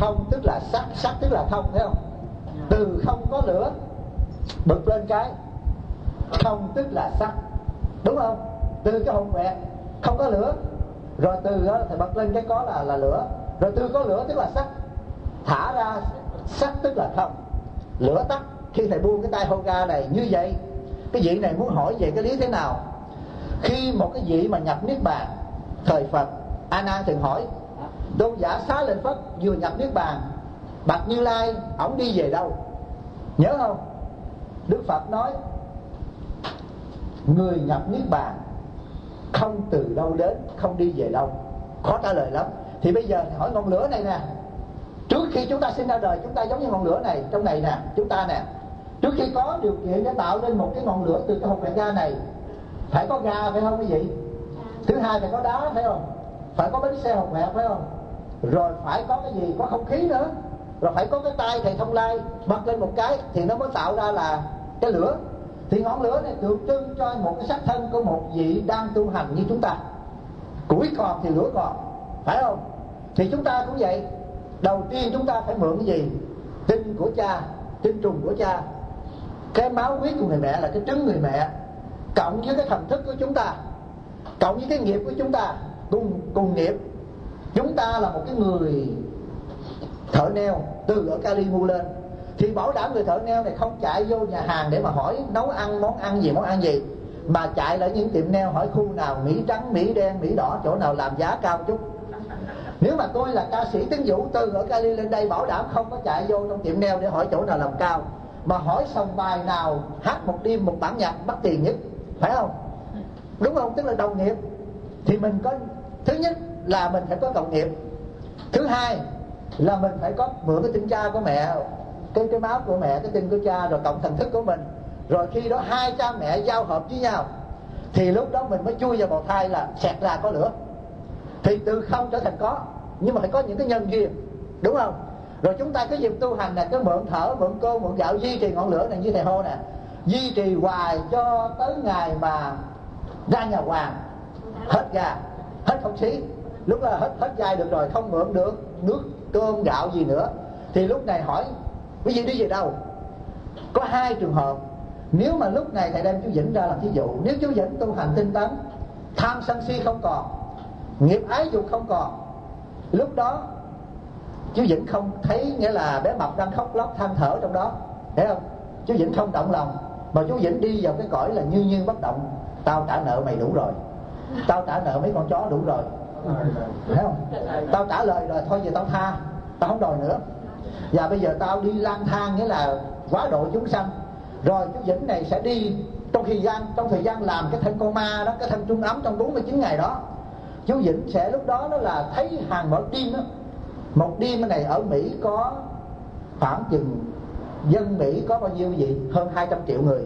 Không tức là sắc, sắc tức là không, thấy không? Từ không có lửa bật lên cái không tức là sắc, đúng không? Từ cái hồn quẹt không có lửa, rồi từ đó thì bật lên cái có là lửa, rồi từ có lửa tức là sắc, thả ra sắc tức là không. Lửa tắt khi thầy buông cái tay Hoga này. Như vậy cái vị này muốn hỏi về cái lý thế nào? Khi một cái vị mà nhập niết bàn thời Phật, A Nan từng hỏi tôn giả Xá Lợi Phất vừa nhập niết bàn, bạch Như Lai ổng đi về đâu, nhớ không? Đức Phật nói người nhập niết bàn không từ đâu đến, không đi về đâu. Khó trả lời lắm. Thì bây giờ hỏi ngọn lửa này nè, trước khi chúng ta sinh ra đời, chúng ta giống như ngọn lửa này trong này nè, chúng ta nè, trước khi có điều kiện để tạo nên một cái ngọn lửa từ cái hộp đèn ga này, phải có ga phải không quý vị? Thứ hai phải có đá phải không? Phải có bánh xe hộp quẹt phải không? Rồi phải có cái gì, có không khí nữa, rồi phải có cái tay thầy Thông Lai bật lên một cái thì nó mới tạo ra là cái lửa. Thì ngọn lửa này tượng trưng cho một cái sắc thân của một vị đang tu hành như chúng ta. Củi còn thì lửa còn, phải không? Thì chúng ta cũng vậy. Đầu tiên chúng ta phải mượn cái gì? Tinh của cha, tinh trùng của cha, cái máu huyết của người mẹ là cái trứng người mẹ, cộng với cái thần thức của chúng ta, cộng với cái nghiệp của chúng ta, cùng nghiệp. Chúng ta là một cái người thợ neo từ ở Cali mua lên, thì bảo đảm người thợ neo này không chạy vô nhà hàng để mà hỏi nấu ăn món ăn gì, mà chạy lại những tiệm neo hỏi khu nào Mỹ trắng, Mỹ đen, Mỹ đỏ, chỗ nào làm giá cao chút. Nếu mà tôi là ca sĩ Tấn Vũ từ ở Cali lên đây, bảo đảm không có chạy vô trong tiệm neo để hỏi chỗ nào làm cao, mà hỏi sòng bài nào hát một đêm một bản nhạc bắt tiền nhất, phải không? Đúng không? Tức là đồng nghiệp. Thì mình có, thứ nhất là mình phải có cộng nghiệp, thứ hai là mình phải có mượn cái tinh cha của mẹ, cái máu của mẹ, cái tinh của cha, rồi cộng thần thức của mình. Rồi khi đó hai cha mẹ giao hợp với nhau thì lúc đó mình mới chui vào bào thai là xẹt ra có lửa. Thì từ không trở thành có, nhưng mà phải có những cái nhân duyên, đúng không? Rồi chúng ta cái việc tu hành này, cái mượn thở, mượn cơm, mượn gạo, duy trì ngọn lửa này như thầy hô nè, duy trì hoài cho tới ngày mà ra nhà hoàng, hết ga, hết không khí. Lúc là hết gai được rồi, không mượn được nước cơm gạo gì nữa, thì lúc này hỏi quý vị đi về đâu? Có hai trường hợp. Nếu mà lúc này thầy đem chú Vĩnh ra làm thí dụ, nếu chú Vĩnh tu hành tinh tấn, tham sân si không còn, nghiệp ái dục không còn, lúc đó chú Vĩnh không thấy, nghĩa là bé mập đang khóc lóc than thở trong đó, thấy không? Chú Vĩnh không động lòng, mà chú Vĩnh đi vào cái cõi là như bất động. Tao trả nợ mày đủ rồi, tao trả nợ mấy con chó đủ rồi, thấy không? Tao trả lời rồi, thôi giờ tao tha, tao không đòi nữa. Và bây giờ tao đi lang thang, nghĩa là quá độ chúng sanh. Rồi chú Vĩnh này sẽ đi trong thời gian làm cái thân con ma đó, cái thân trung ấm trong 49 ngày đó, chú Vĩnh sẽ lúc đó là thấy hàng mở đêm đó. Một đêm này ở Mỹ có khoảng chừng dân Mỹ có bao nhiêu gì? Hơn 200 triệu người,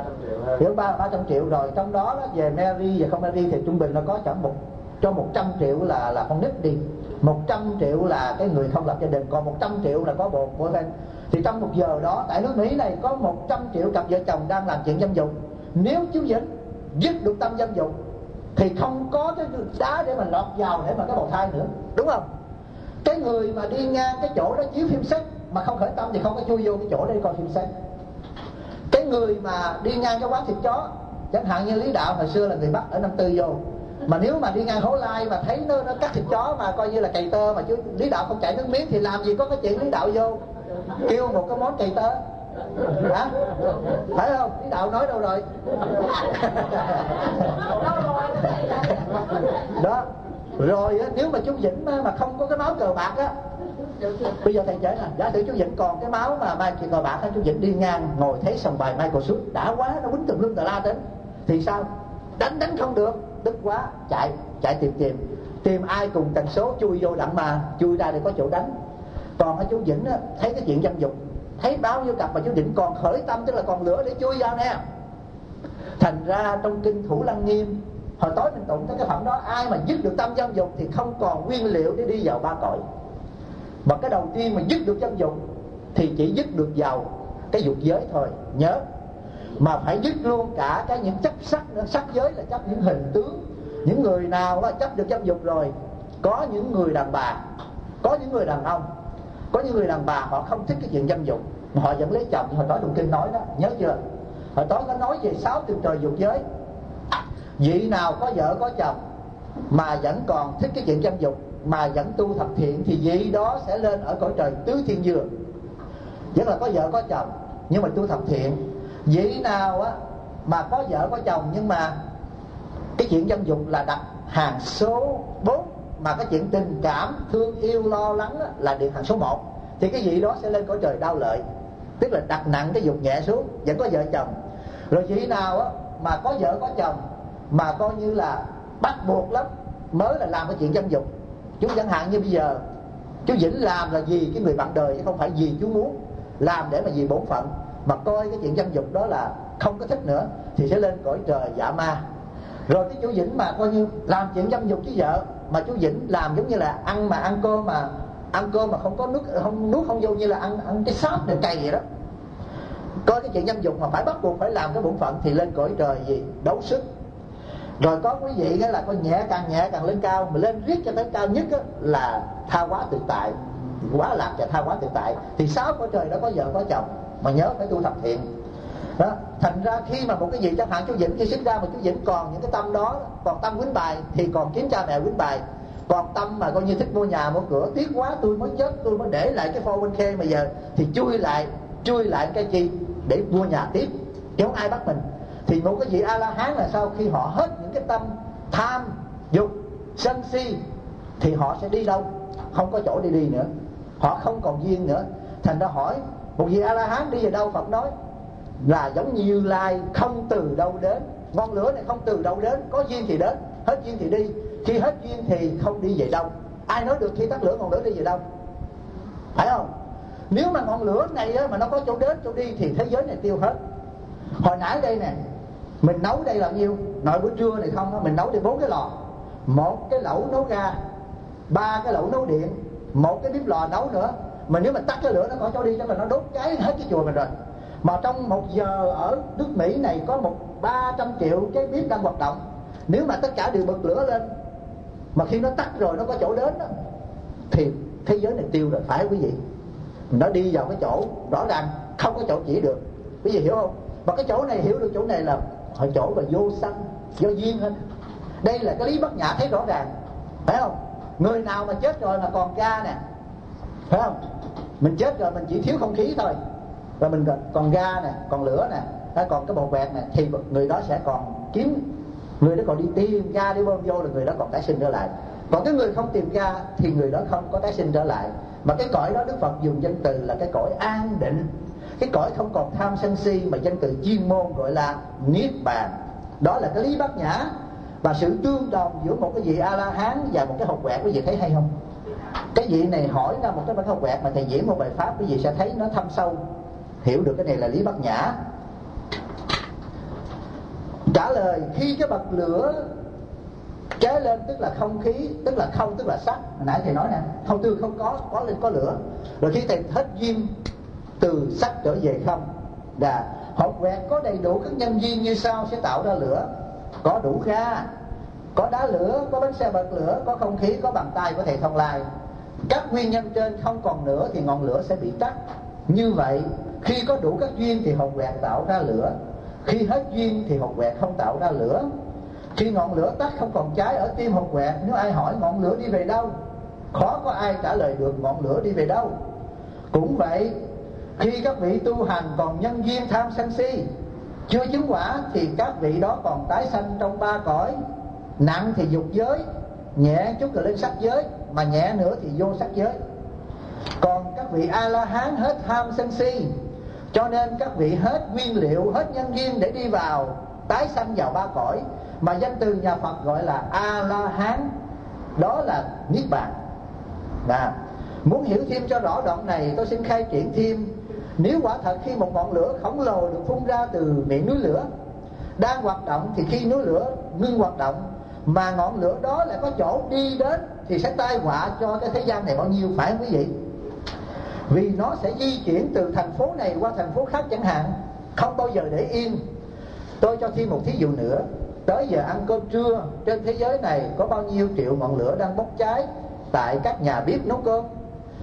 300 triệu rồi. Trong đó về Mary và không Mary thì trung bình nó có chẳng cho 100 triệu là con nít đi, 100 triệu là cái người không lập gia đình, còn 100 triệu là có bộ bên. Thì trong một giờ đó tại nước Mỹ này có 100 triệu cặp vợ chồng đang làm chuyện dâm dục. Nếu chú Vĩnh dứt được tâm dâm dục thì không có cái đá để mà lọt vào để mà cái bào thai nữa, đúng không? Cái người mà đi ngang cái chỗ đó chiếu phim sách mà không khởi tâm thì không có chui vô cái chỗ để coi phim sách. Cái người mà đi ngang cái quán thịt chó, chẳng hạn như Lý Đạo hồi xưa là người Bắc ở Năm Tư vô, mà nếu mà đi ngang Hố Lai mà thấy nó cắt thịt chó mà coi như là cày tơ, mà chú Lý Đạo không chảy nước miếng thì làm gì có cái chuyện Lý Đạo vô kêu một cái món cày tơ, hả? Phải không? Lý Đạo nói đâu rồi? Đó. Rồi nếu mà chú Vĩnh mà không có cái máu cờ bạc á, bây giờ thầy kể là giả sử chú Vĩnh còn cái máu mà mai cờ bạc, chú Vĩnh đi ngang ngồi thấy sòng bài Michael Sút đã quá, nó quýnh tùm lum tà la đến thì sao? Đánh không được, tức quá chạy tìm ai cùng tần số chui vô đặng mà chui ra để có chỗ đánh. Còn ở chú Vĩnh á, thấy cái chuyện dâm dục, thấy báo vô cặp mà chú Vĩnh còn khởi tâm, tức là còn lửa để chui vào nè. Thành ra trong kinh Thủ Lăng Nghiêm hồi tối mình tụng tới cái phẩm đó, ai mà dứt được tâm dâm dục thì không còn nguyên liệu để đi vào ba cõi. Và cái đầu tiên mà dứt được dâm dục thì chỉ dứt được vào cái dục giới thôi, nhớ. Mà phải dứt luôn cả cái những chấp sắc giới là chấp những hình tướng. Những người nào chấp được dâm dục rồi, có những người đàn bà, có những người đàn ông Có những người đàn bà họ không thích cái chuyện dâm dục, mà họ vẫn lấy chồng. Hồi tối tụng kinh nói đó, nhớ chưa? Hồi tối nó nói về 6 tầng trời dục giới. Vị nào có vợ có chồng mà vẫn còn thích cái chuyện dâm dục, mà vẫn tu thập thiện, thì vị đó sẽ lên ở cõi trời tứ thiên dương. Vẫn là có vợ có chồng nhưng mà tu thập thiện. Vị nào á mà có vợ có chồng nhưng mà cái chuyện dâm dục là đặt hàng số 4, mà cái chuyện tình cảm thương yêu lo lắng là điện hàng số 1, thì cái vị đó sẽ lên cõi trời đau lợi, tức là đặt nặng cái dục nhẹ xuống, vẫn có vợ chồng. Rồi vị nào á mà có vợ có chồng mà coi như là bắt buộc lắm mới là làm cái chuyện dâm dục. Chú chẳng hạn như bây giờ chú Vĩnh làm là vì cái người bạn đời chứ không phải vì chú muốn làm để mà vì bổn phận, mà coi cái chuyện dâm dục đó là không có thích nữa, thì sẽ lên cõi trời dạ ma. Rồi cái chú Vĩnh mà coi như làm chuyện dâm dục với vợ, mà chú Vĩnh làm giống như là ăn cơm mà không có nuốt không vô, như là ăn cái sáp đền cày vậy đó. Coi cái chuyện dâm dục mà phải bắt buộc phải làm cái bổn phận, thì lên cõi trời gì đấu sức. Rồi có quý vị đó là coi nhẹ càng lên cao, mà lên riết cho tới cao nhất là tha hóa tự tại, quá lạc và tha hóa tự tại. Thì 6 cõi trời đó có vợ có chồng, mà nhớ phải tu thập thiện đó. Thành ra khi mà một cái gì chẳng hạn chú Vĩnh khi sinh ra mà chú Vĩnh còn những cái tâm đó, còn tâm quýnh bài thì còn kiếm cha mẹ quýnh bài, còn tâm mà coi như thích mua nhà mua cửa, tiếc quá tôi mới chết, tôi mới để lại cái 401k mà giờ thì chui lại cái chi để mua nhà tiếp, chứ không ai bắt mình. Thì một cái vị A La Hán là sau khi họ hết những cái tâm tham dục sân si thì họ sẽ đi đâu? Không có chỗ đi nữa, họ không còn duyên nữa. Thành ra hỏi một vị A La Hán đi về đâu? Phật nói là giống như Như Lai không từ đâu đến. Ngọn lửa này không từ đâu đến, có duyên thì đến, hết duyên thì đi. Khi hết duyên thì không đi về đâu. Ai nói được khi tắt lửa ngọn lửa đi về đâu? Phải không? Nếu mà ngọn lửa này mà nó có chỗ đến chỗ đi thì thế giới này tiêu hết. Hồi nãy đây nè, mình nấu đây là nhiêu? Nội bữa trưa này không, mình nấu đây 4 cái lò, 1 cái lẩu nấu ga, 3 cái lẩu nấu điện, 1 cái bếp lò nấu nữa. Mà nếu mà tắt cái lửa nó có chỗ đi, chắc là nó đốt cháy hết cái chùa mình rồi. Mà trong 1 giờ ở nước Mỹ này có 300 triệu cái bếp đang hoạt động. Nếu mà tất cả đều bật lửa lên, mà khi nó tắt rồi nó có chỗ đến đó, thì thế giới này tiêu rồi, phải quý vị? Nó đi vào cái chỗ rõ ràng không có chỗ chỉ được, quý vị hiểu không? Và cái chỗ này hiểu được chỗ này là ở chỗ mà vô sanh, vô duyên hết. Đây là cái lý Bát Nhã thấy rõ ràng, phải không? Người nào mà chết rồi mà còn ga nè, phải không? Mình chết rồi mình chỉ thiếu không khí thôi, và mình còn ga nè, còn lửa nè, còn cái bột bẹt nè, thì người đó sẽ còn kiếm, người đó còn đi tìm ga để bơm vô, là người đó còn tái sinh trở lại. Còn cái người không tìm ga thì người đó không có tái sinh trở lại. Mà cái cõi đó Đức Phật dùng danh từ là cái cõi an định, cái cõi không còn tham sân si, mà danh từ chuyên môn gọi là niết bàn. Đó là cái lý Bát Nhã. Và sự tương đồng giữa một cái vị A La Hán và một cái hột quẹt, quý vị thấy hay không? Cái vị này hỏi ra một cái hột quẹt, mà thầy diễn một bài pháp, quý vị sẽ thấy nó thâm sâu, hiểu được cái này là lý Bát Nhã. Trả lời khi cái bậc lửa cháy lên tức là không khí, tức là không, tức là sắc. Hồi nãy thầy nói nè, không tư không có lên có lửa. Rồi khi thầy hết duyên từ sắc trở về không, là hột quẹt có đầy đủ các nhân duyên như sau sẽ tạo ra lửa. Có đủ ga, có đá lửa, có bánh xe bật lửa, có không khí, có bàn tay của thầy Thông Lai. Các nguyên nhân trên không còn nữa thì ngọn lửa sẽ bị tắt. Như vậy khi có đủ các duyên thì hột quẹt tạo ra lửa, khi hết duyên thì hột quẹt không tạo ra lửa. Khi ngọn lửa tắt không còn cháy ở tim hột quẹt, nếu ai hỏi ngọn lửa đi về đâu, khó có ai trả lời được ngọn lửa đi về đâu. Cũng vậy, khi các vị tu hành còn nhân duyên tham sân si, chưa chứng quả, thì các vị đó còn tái sanh trong 3 cõi. Nặng thì dục giới, nhẹ chút là lên sắc giới, mà nhẹ nữa thì vô sắc giới. Còn các vị A La Hán hết tham sân si, cho nên các vị hết nguyên liệu, hết nhân duyên để đi vào tái sanh vào 3 cõi, mà danh từ nhà Phật gọi là A La Hán, đó là niết bàn. Muốn hiểu thêm cho rõ đoạn này, tôi xin khai triển thêm. Nếu quả thật khi một ngọn lửa khổng lồ được phun ra từ miệng núi lửa đang hoạt động, thì khi núi lửa ngưng hoạt động mà ngọn lửa đó lại có chỗ đi đến, thì sẽ tai họa cho cái thế gian này bao nhiêu, phải không quý vị? Vì nó sẽ di chuyển từ thành phố này qua thành phố khác chẳng hạn, không bao giờ để yên. Tôi cho thêm một thí dụ nữa. Tới giờ ăn cơm trưa, trên thế giới này có bao nhiêu triệu ngọn lửa đang bốc cháy tại các nhà bếp nấu cơm.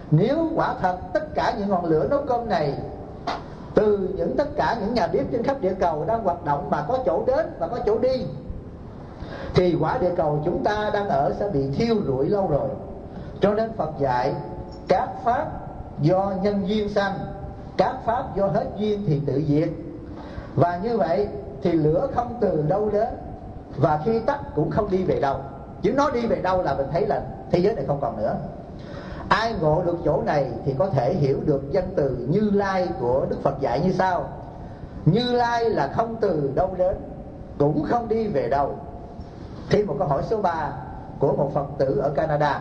Nếu quả thật tất cả những ngọn lửa nấu cơm này từ tất cả những nhà bếp trên khắp địa cầu đang hoạt động mà có chỗ đến và có chỗ đi, thì quả địa cầu chúng ta đang ở sẽ bị thiêu rụi lâu rồi. Cho nên Phật dạy các pháp do nhân duyên sanh, các pháp do hết duyên thì tự diệt. Và như vậy thì lửa không từ đâu đến, và khi tắt cũng không đi về đâu. Chứ nó đi về đâu là mình thấy là thế giới này không còn nữa. Ai ngộ được chỗ này thì có thể hiểu được danh từ Như Lai của Đức Phật dạy như sau: Như Lai là không từ đâu đến, cũng không đi về đâu. Thêm một câu hỏi số 3 của một Phật tử ở Canada.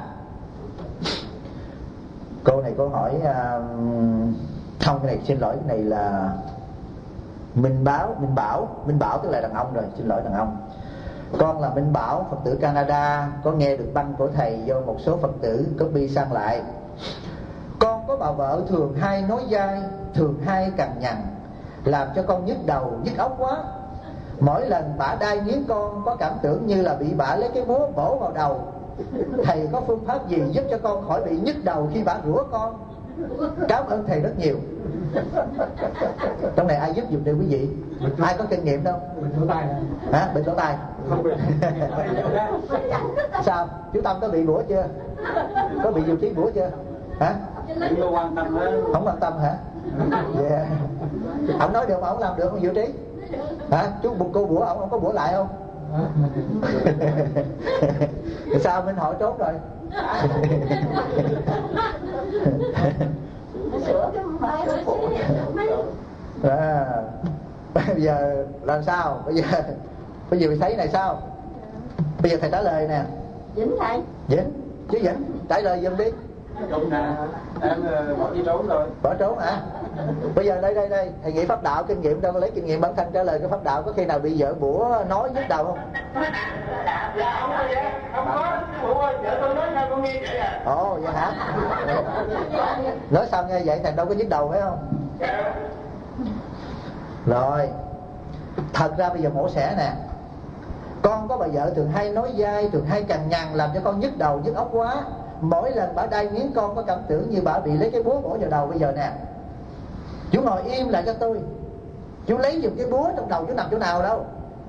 Câu này câu hỏi không, cái này xin lỗi, cái này là Minh Bảo tức là đàn ông rồi, xin lỗi đàn ông. Con là Minh Bảo, Phật tử Canada, có nghe được băng của thầy do một số Phật tử copy sang lại. Con có bà vợ thường hay nói dai, thường hay cằn nhằn, làm cho con nhức đầu nhức óc quá. Mỗi lần bả đai nghiến con có cảm tưởng như là bị bả lấy cái búa bổ vào đầu. Thầy có phương pháp gì giúp cho con khỏi bị nhức đầu khi bả rủa con? Cảm ơn thầy rất nhiều. Trong này ai giúp giùm đây quý vị? Ai có kinh nghiệm đâu? Bệnh lỗ tai hả? Bệnh lỗ tai. Sao? Chú Tâm có bị bủa chưa? Có bị Diệu Trí bủa chưa? Hả? Không quan tâm đó. Không quan tâm hả? Yeah. Ông nói được mà ông làm được không Diệu Trí? Hả? Chú cô bủa ông có bủa lại không? Sao Minh hỏi trốn rồi? Bây giờ làm sao? Bây giờ mình thấy này sao? Bây giờ thầy trả lời nè. Dính thầy. Dính chứ dính, trả lời giùm đi. Đúng nè, em bỏ đi trốn rồi. Bỏ trốn hả? Bây giờ đây thầy nghĩ pháp đạo kinh nghiệm đâu, lấy kinh nghiệm bản thân trả lời cái pháp đạo. Có khi nào bị vợ bủa nói nhức đầu không? Không có, bủa ơi, vợ tôi nói sao con nghe vậy à? Ồ vậy hả? Nói sao nghe vậy thành đâu có nhức đầu phải không? Rồi, thật ra bây giờ mổ xẻ nè. Con có bà vợ thường hay nói dai, thường hay cằn nhằn, làm cho con nhức đầu nhức óc quá. Mỗi lần bả đai nghiến con có cảm tưởng như bả bị lấy cái búa bổ vào đầu. Bây giờ nè, chú ngồi im lại cho tôi. Chú lấy giùm cái búa trong đầu chú nằm chỗ nào đâu?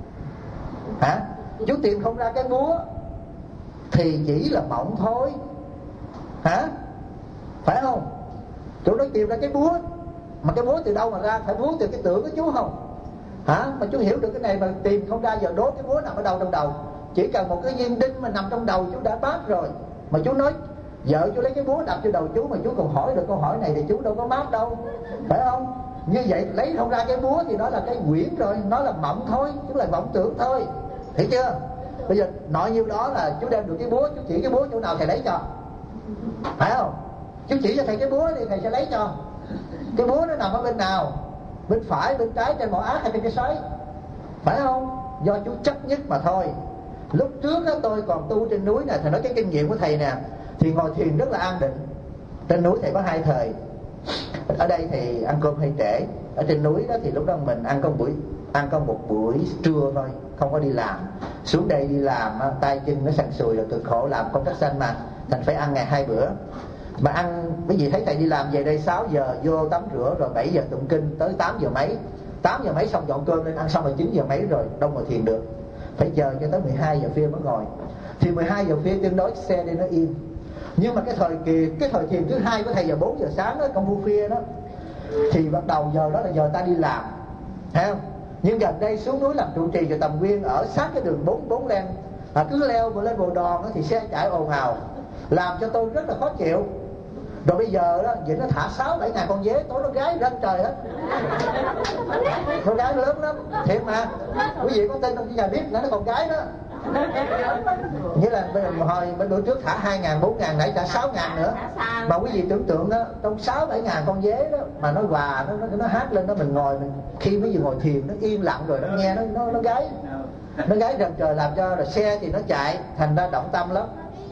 Hả? Chú tìm không ra cái búa thì chỉ là mộng thôi. Hả? Phải không? Chú nói tìm ra cái búa, mà cái búa từ đâu mà ra? Phải búa từ cái tưởng của chú không? Hả? Mà chú hiểu được cái này mà tìm không ra, giờ đố cái búa nằm ở đâu trong đầu. Chỉ cần một cái viên đinh mà nằm trong đầu chú đã mát rồi. Mà chú nói vợ chú lấy cái búa đập cho đầu chú mà chú còn hỏi được câu hỏi này thì chú đâu có mát đâu. Phải không? Như vậy lấy không ra cái búa thì đó là cái quyển rồi, nó là mộng thôi, chú là vọng tưởng thôi. Hiểu chưa? Bây giờ nói nhiêu đó là chú đem được cái búa, chú chỉ cái búa chỗ nào thầy lấy cho. Phải không? Chú chỉ cho thầy cái búa thì thầy sẽ lấy cho. Cái búa nó nằm ở bên nào? Bên phải, bên trái, trên mỏ ác hay trên cái xoáy? Phải không? Do chú chấp nhất mà thôi. Lúc trước đó, tôi còn tu trên núi nè, thầy nói cái kinh nghiệm của thầy nè, thì ngồi thiền rất là an định. Trên núi thầy có 2 thời. Ở đây thì ăn cơm hơi trễ. Ở trên núi đó thì lúc đó mình ăn có một buổi trưa thôi, không có đi làm. Xuống đây đi làm tay chân nó sần sùi rồi, cực khổ, làm công tác xanh mà thành phải ăn ngày 2 bữa. Mà ăn, quý vị thấy thầy đi làm về đây 6 giờ vô tắm rửa, rồi 7 giờ tụng kinh tới 8 giờ mấy. 8 giờ mấy xong dọn cơm lên ăn xong rồi 9 giờ mấy rồi, đâu ngồi thiền được. Phải chờ cho tới 12 giờ khuya mới ngồi. Thì 12 giờ khuya tương đối xe đi nó im. Nhưng mà cái thời thiền thứ 2 của thầy giờ 4 giờ sáng đó, công phu khuya đó, thì bắt đầu giờ đó là giờ ta đi làm, thấy không? Nhưng gần đây xuống núi làm trụ trì cho Tầm Nguyên ở sát cái đường 44 len, cứ leo vừa lên Bồ Đòn đó, thì xe chạy ồn ào, làm cho tôi rất là khó chịu. Rồi bây giờ đó, vậy nó thả 6-7 ngàn con dế, tối nó gái răng trời hết. Con gái lớn lắm, thiệt mà. Quý vị có tin không? Chứ nhà biết nó còn gái đó. Nghĩa là hồi bữa trước thả 2.000-4.000, nãy trả 6.000 nữa. Mà quý vị tưởng tượng đó, trong 6-7 ngàn con dế đó, mà nó hòa, nó hát lên đó, mình ngồi, khi mấy giờ ngồi thiền nó im lặng rồi nó nghe nó gáy. Nó gáy rần trời, làm cho rồi xe thì nó chạy, thành ra động tâm lắm.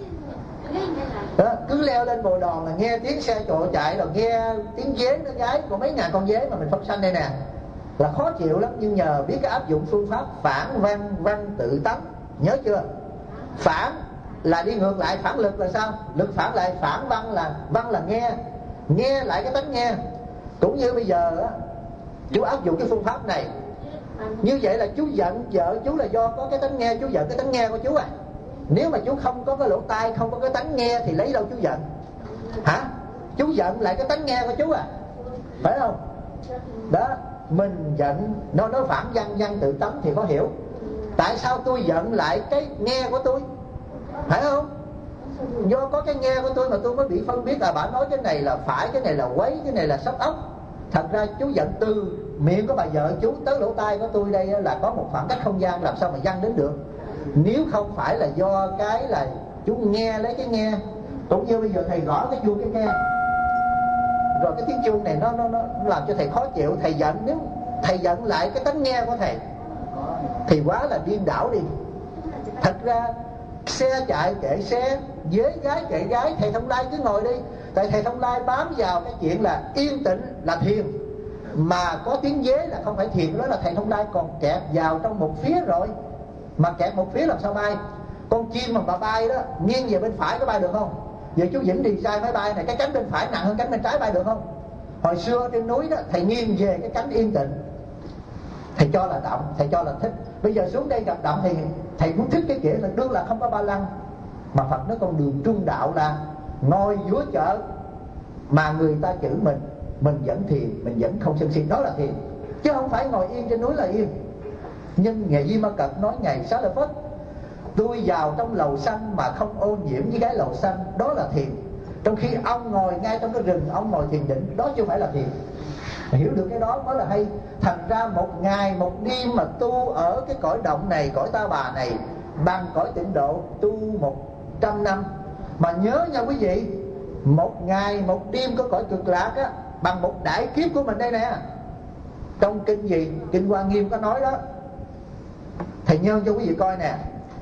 Đó, cứ leo lên Bồ Đòn là nghe tiếng xe cộ chạy, rồi nghe tiếng dế nó gáy, còn mấy ngàn con dế mà mình phóng sanh đây nè, là khó chịu lắm. Nhưng nhờ biết cái áp dụng phương pháp phản văn tự tánh, nhớ chưa? Phản là đi ngược lại, phản lực là sao? Lực phản lại, phản văn là nghe lại cái tánh nghe. Cũng như bây giờ á, chú áp dụng cái phương pháp này, như vậy là chú giận vợ chú là do có cái tánh nghe, chú giận cái tánh nghe của chú à. Nếu mà chú không có cái lỗ tai, không có cái tánh nghe thì lấy đâu chú giận hả? Chú giận lại cái tánh nghe của chú à, phải không? Đó, mình giận nó phản văn tự tánh thì có hiểu. Tại sao tôi giận lại cái nghe của tôi, phải không? Do có cái nghe của tôi mà tôi mới bị phân biết là bà nói cái này là phải, cái này là quấy, cái này là sắp ốc. Thật ra chú giận từ miệng của bà vợ chú tới lỗ tai của tôi đây là có một khoảng cách không gian, làm sao mà văng đến được. Nếu không phải là do cái là chú nghe lấy cái nghe. Cũng như bây giờ thầy gõ cái chuông cái nghe, rồi cái tiếng chuông này nó làm cho thầy khó chịu, thầy giận. Nếu thầy giận lại cái tánh nghe của thầy thì quá là điên đảo đi. Thật ra xe chạy kệ xe, dế gái kệ gái, thầy Thông Lai cứ ngồi đi. Tại thầy Thông Lai bám vào cái chuyện là yên tĩnh là thiền, mà có tiếng dế là không phải thiền. Đó là thầy Thông Lai còn kẹt vào trong một phía rồi. Mà kẹt một phía làm sao bay? Con chim mà bà bay đó, nghiêng về bên phải có bay được không? Giờ chú Vĩnh design máy bay này, cái cánh bên phải nặng hơn cánh bên trái, bay được không? Hồi xưa trên núi đó, thầy nghiêng về cái cánh yên tĩnh, thầy cho là động, thầy cho là thích. Bây giờ xuống đây gặp động thì thầy cũng thích cái kiểu là đương là không có ba lăng. Mà Phật nói con đường trung đạo là ngồi giữa chợ mà người ta chửi mình vẫn thiền, mình vẫn không sân si, đó là thiền. Chứ không phải ngồi yên trên núi là yên. Nhưng Ngài Di Ma Cật nói Ngài Xá Lợi Phất, tôi vào trong lầu xanh mà không ô nhiễm với cái lầu xanh, đó là thiền. Trong khi ông ngồi ngay trong cái rừng, ông ngồi thiền định, đó chứ không phải là thiền. Hiểu được cái đó mới là hay. Thành ra một ngày một đêm mà tu ở cái cõi động này, cõi Ta Bà này, bằng cõi tịnh độ tu 100 năm. Mà nhớ nha quý vị, một ngày một đêm có cõi Cực Lạc á, bằng một đại kiếp của mình đây nè. Trong kinh gì? Kinh Hoa Nghiêm có nói đó. Thầy nhớ cho quý vị coi nè.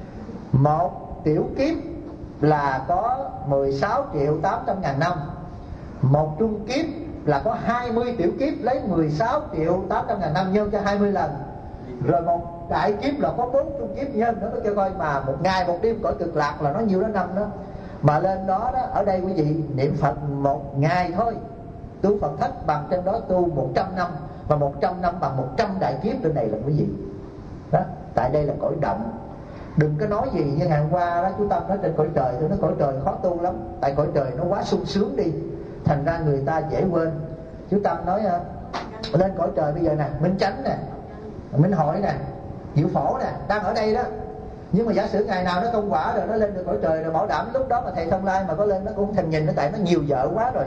Một tiểu kiếp là có 16.800.000 năm. Một trung kiếp là có 20 tiểu kiếp, lấy 16.800.000 năm nhân cho 20 lần. Rồi một đại kiếp là có 4 trung kiếp nhân nữa. Nó kêu coi mà một ngày một đêm cõi Cực Lạc là nó nhiêu đó năm đó. Mà lên đó đó, ở đây quý vị niệm Phật một ngày thôi, tu Phật thất bằng trên đó tu 100 năm. Và 100 năm bằng 100 đại kiếp trên này là quý vị đó. Tại đây là cõi động. Đừng có nói gì như ngày hôm qua đó chú Tâm nói trên cõi trời. Tôi nói cõi trời khó tu lắm, tại cõi trời nó quá sung sướng đi, thành ra người ta dễ quên. Chú Tâm nói lên cõi trời bây giờ nè, Minh Chánh nè, Minh Hội nè, Diệu Phổ nè, đang ở đây đó. Nhưng mà giả sử ngày nào nó công quả rồi nó lên được cõi trời rồi, bảo đảm lúc đó mà thầy Thông Lai mà có lên nó cũng không thèm nhìn nó, tại nó nhiều vợ quá rồi.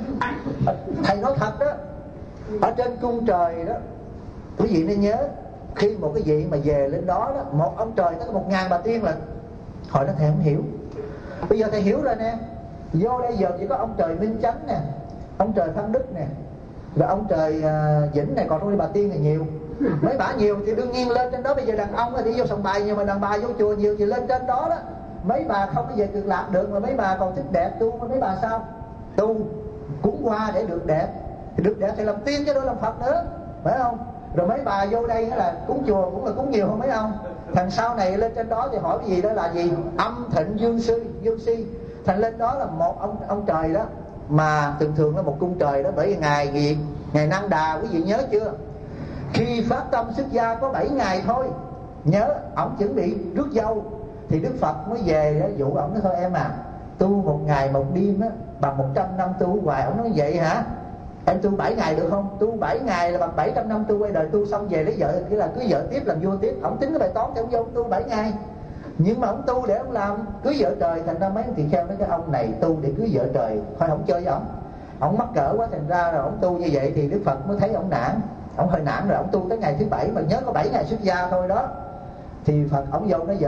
Thầy nói thật đó, ở trên cung trời đó, quý vị nên nhớ, khi một cái vị mà về lên đó đó, một ông trời có 1.000 bà tiên là hồi đó thầy không hiểu. Bây giờ thầy hiểu rồi nè. Vô đây giờ chỉ có ông trời Minh Chánh nè, ông trời Thanh Đức nè, rồi ông trời Vĩnh này, còn trong đây bà tiên là nhiều. Mấy bà nhiều thì đương nhiên lên trên đó. Bây giờ đàn ông thì vô sòng bài, nhưng mà đàn bà vô chùa nhiều thì lên trên đó đó. Mấy bà không có về Cực Lạc được, mà mấy bà còn thích đẹp tu. Mà mấy bà sao? Tu cúng hoa để được đẹp, thì được đẹp thì làm tiên chứ đâu làm Phật nữa, phải không? Rồi mấy bà vô đây là cúng chùa cũng là cúng nhiều không mấy ông? Thành sau này lên trên đó thì hỏi cái gì đó là gì? Âm thịnh dương si. Thành lên đó là một ông trời đó. Mà thường là một cung trời đó. Bởi vì ngày Năng Đà, quý vị nhớ chưa? Khi phát tâm xuất gia có 7 ngày thôi. Nhớ, ổng chuẩn bị rước dâu thì Đức Phật mới về đó, dụ ổng nói thôi em à, tu một ngày một đêm á bằng 100 năm tu hoài. Ổng nói vậy hả? Em tu 7 ngày được không? Tu 7 ngày là bằng 700 năm tu, quay đời tu xong về lấy vợ, cái là cưới vợ tiếp, làm vua tiếp. Ổng tính cái bài toán thì ông vô ông tu 7 ngày. Nhưng mà ông tu để ông làm cưới vợ trời. Thành ra mấy ông tỳ kheo nói cái ông này tu để cưới vợ trời, thôi không chơi với ổng. Ổng mắc cỡ quá, thành ra rồi ổng tu như vậy thì Đức Phật mới thấy ổng nản. Ổng hơi nản rồi ổng tu tới ngày thứ 7, mà nhớ có 7 ngày xuất gia thôi đó. Thì Phật ổng vô nói giờ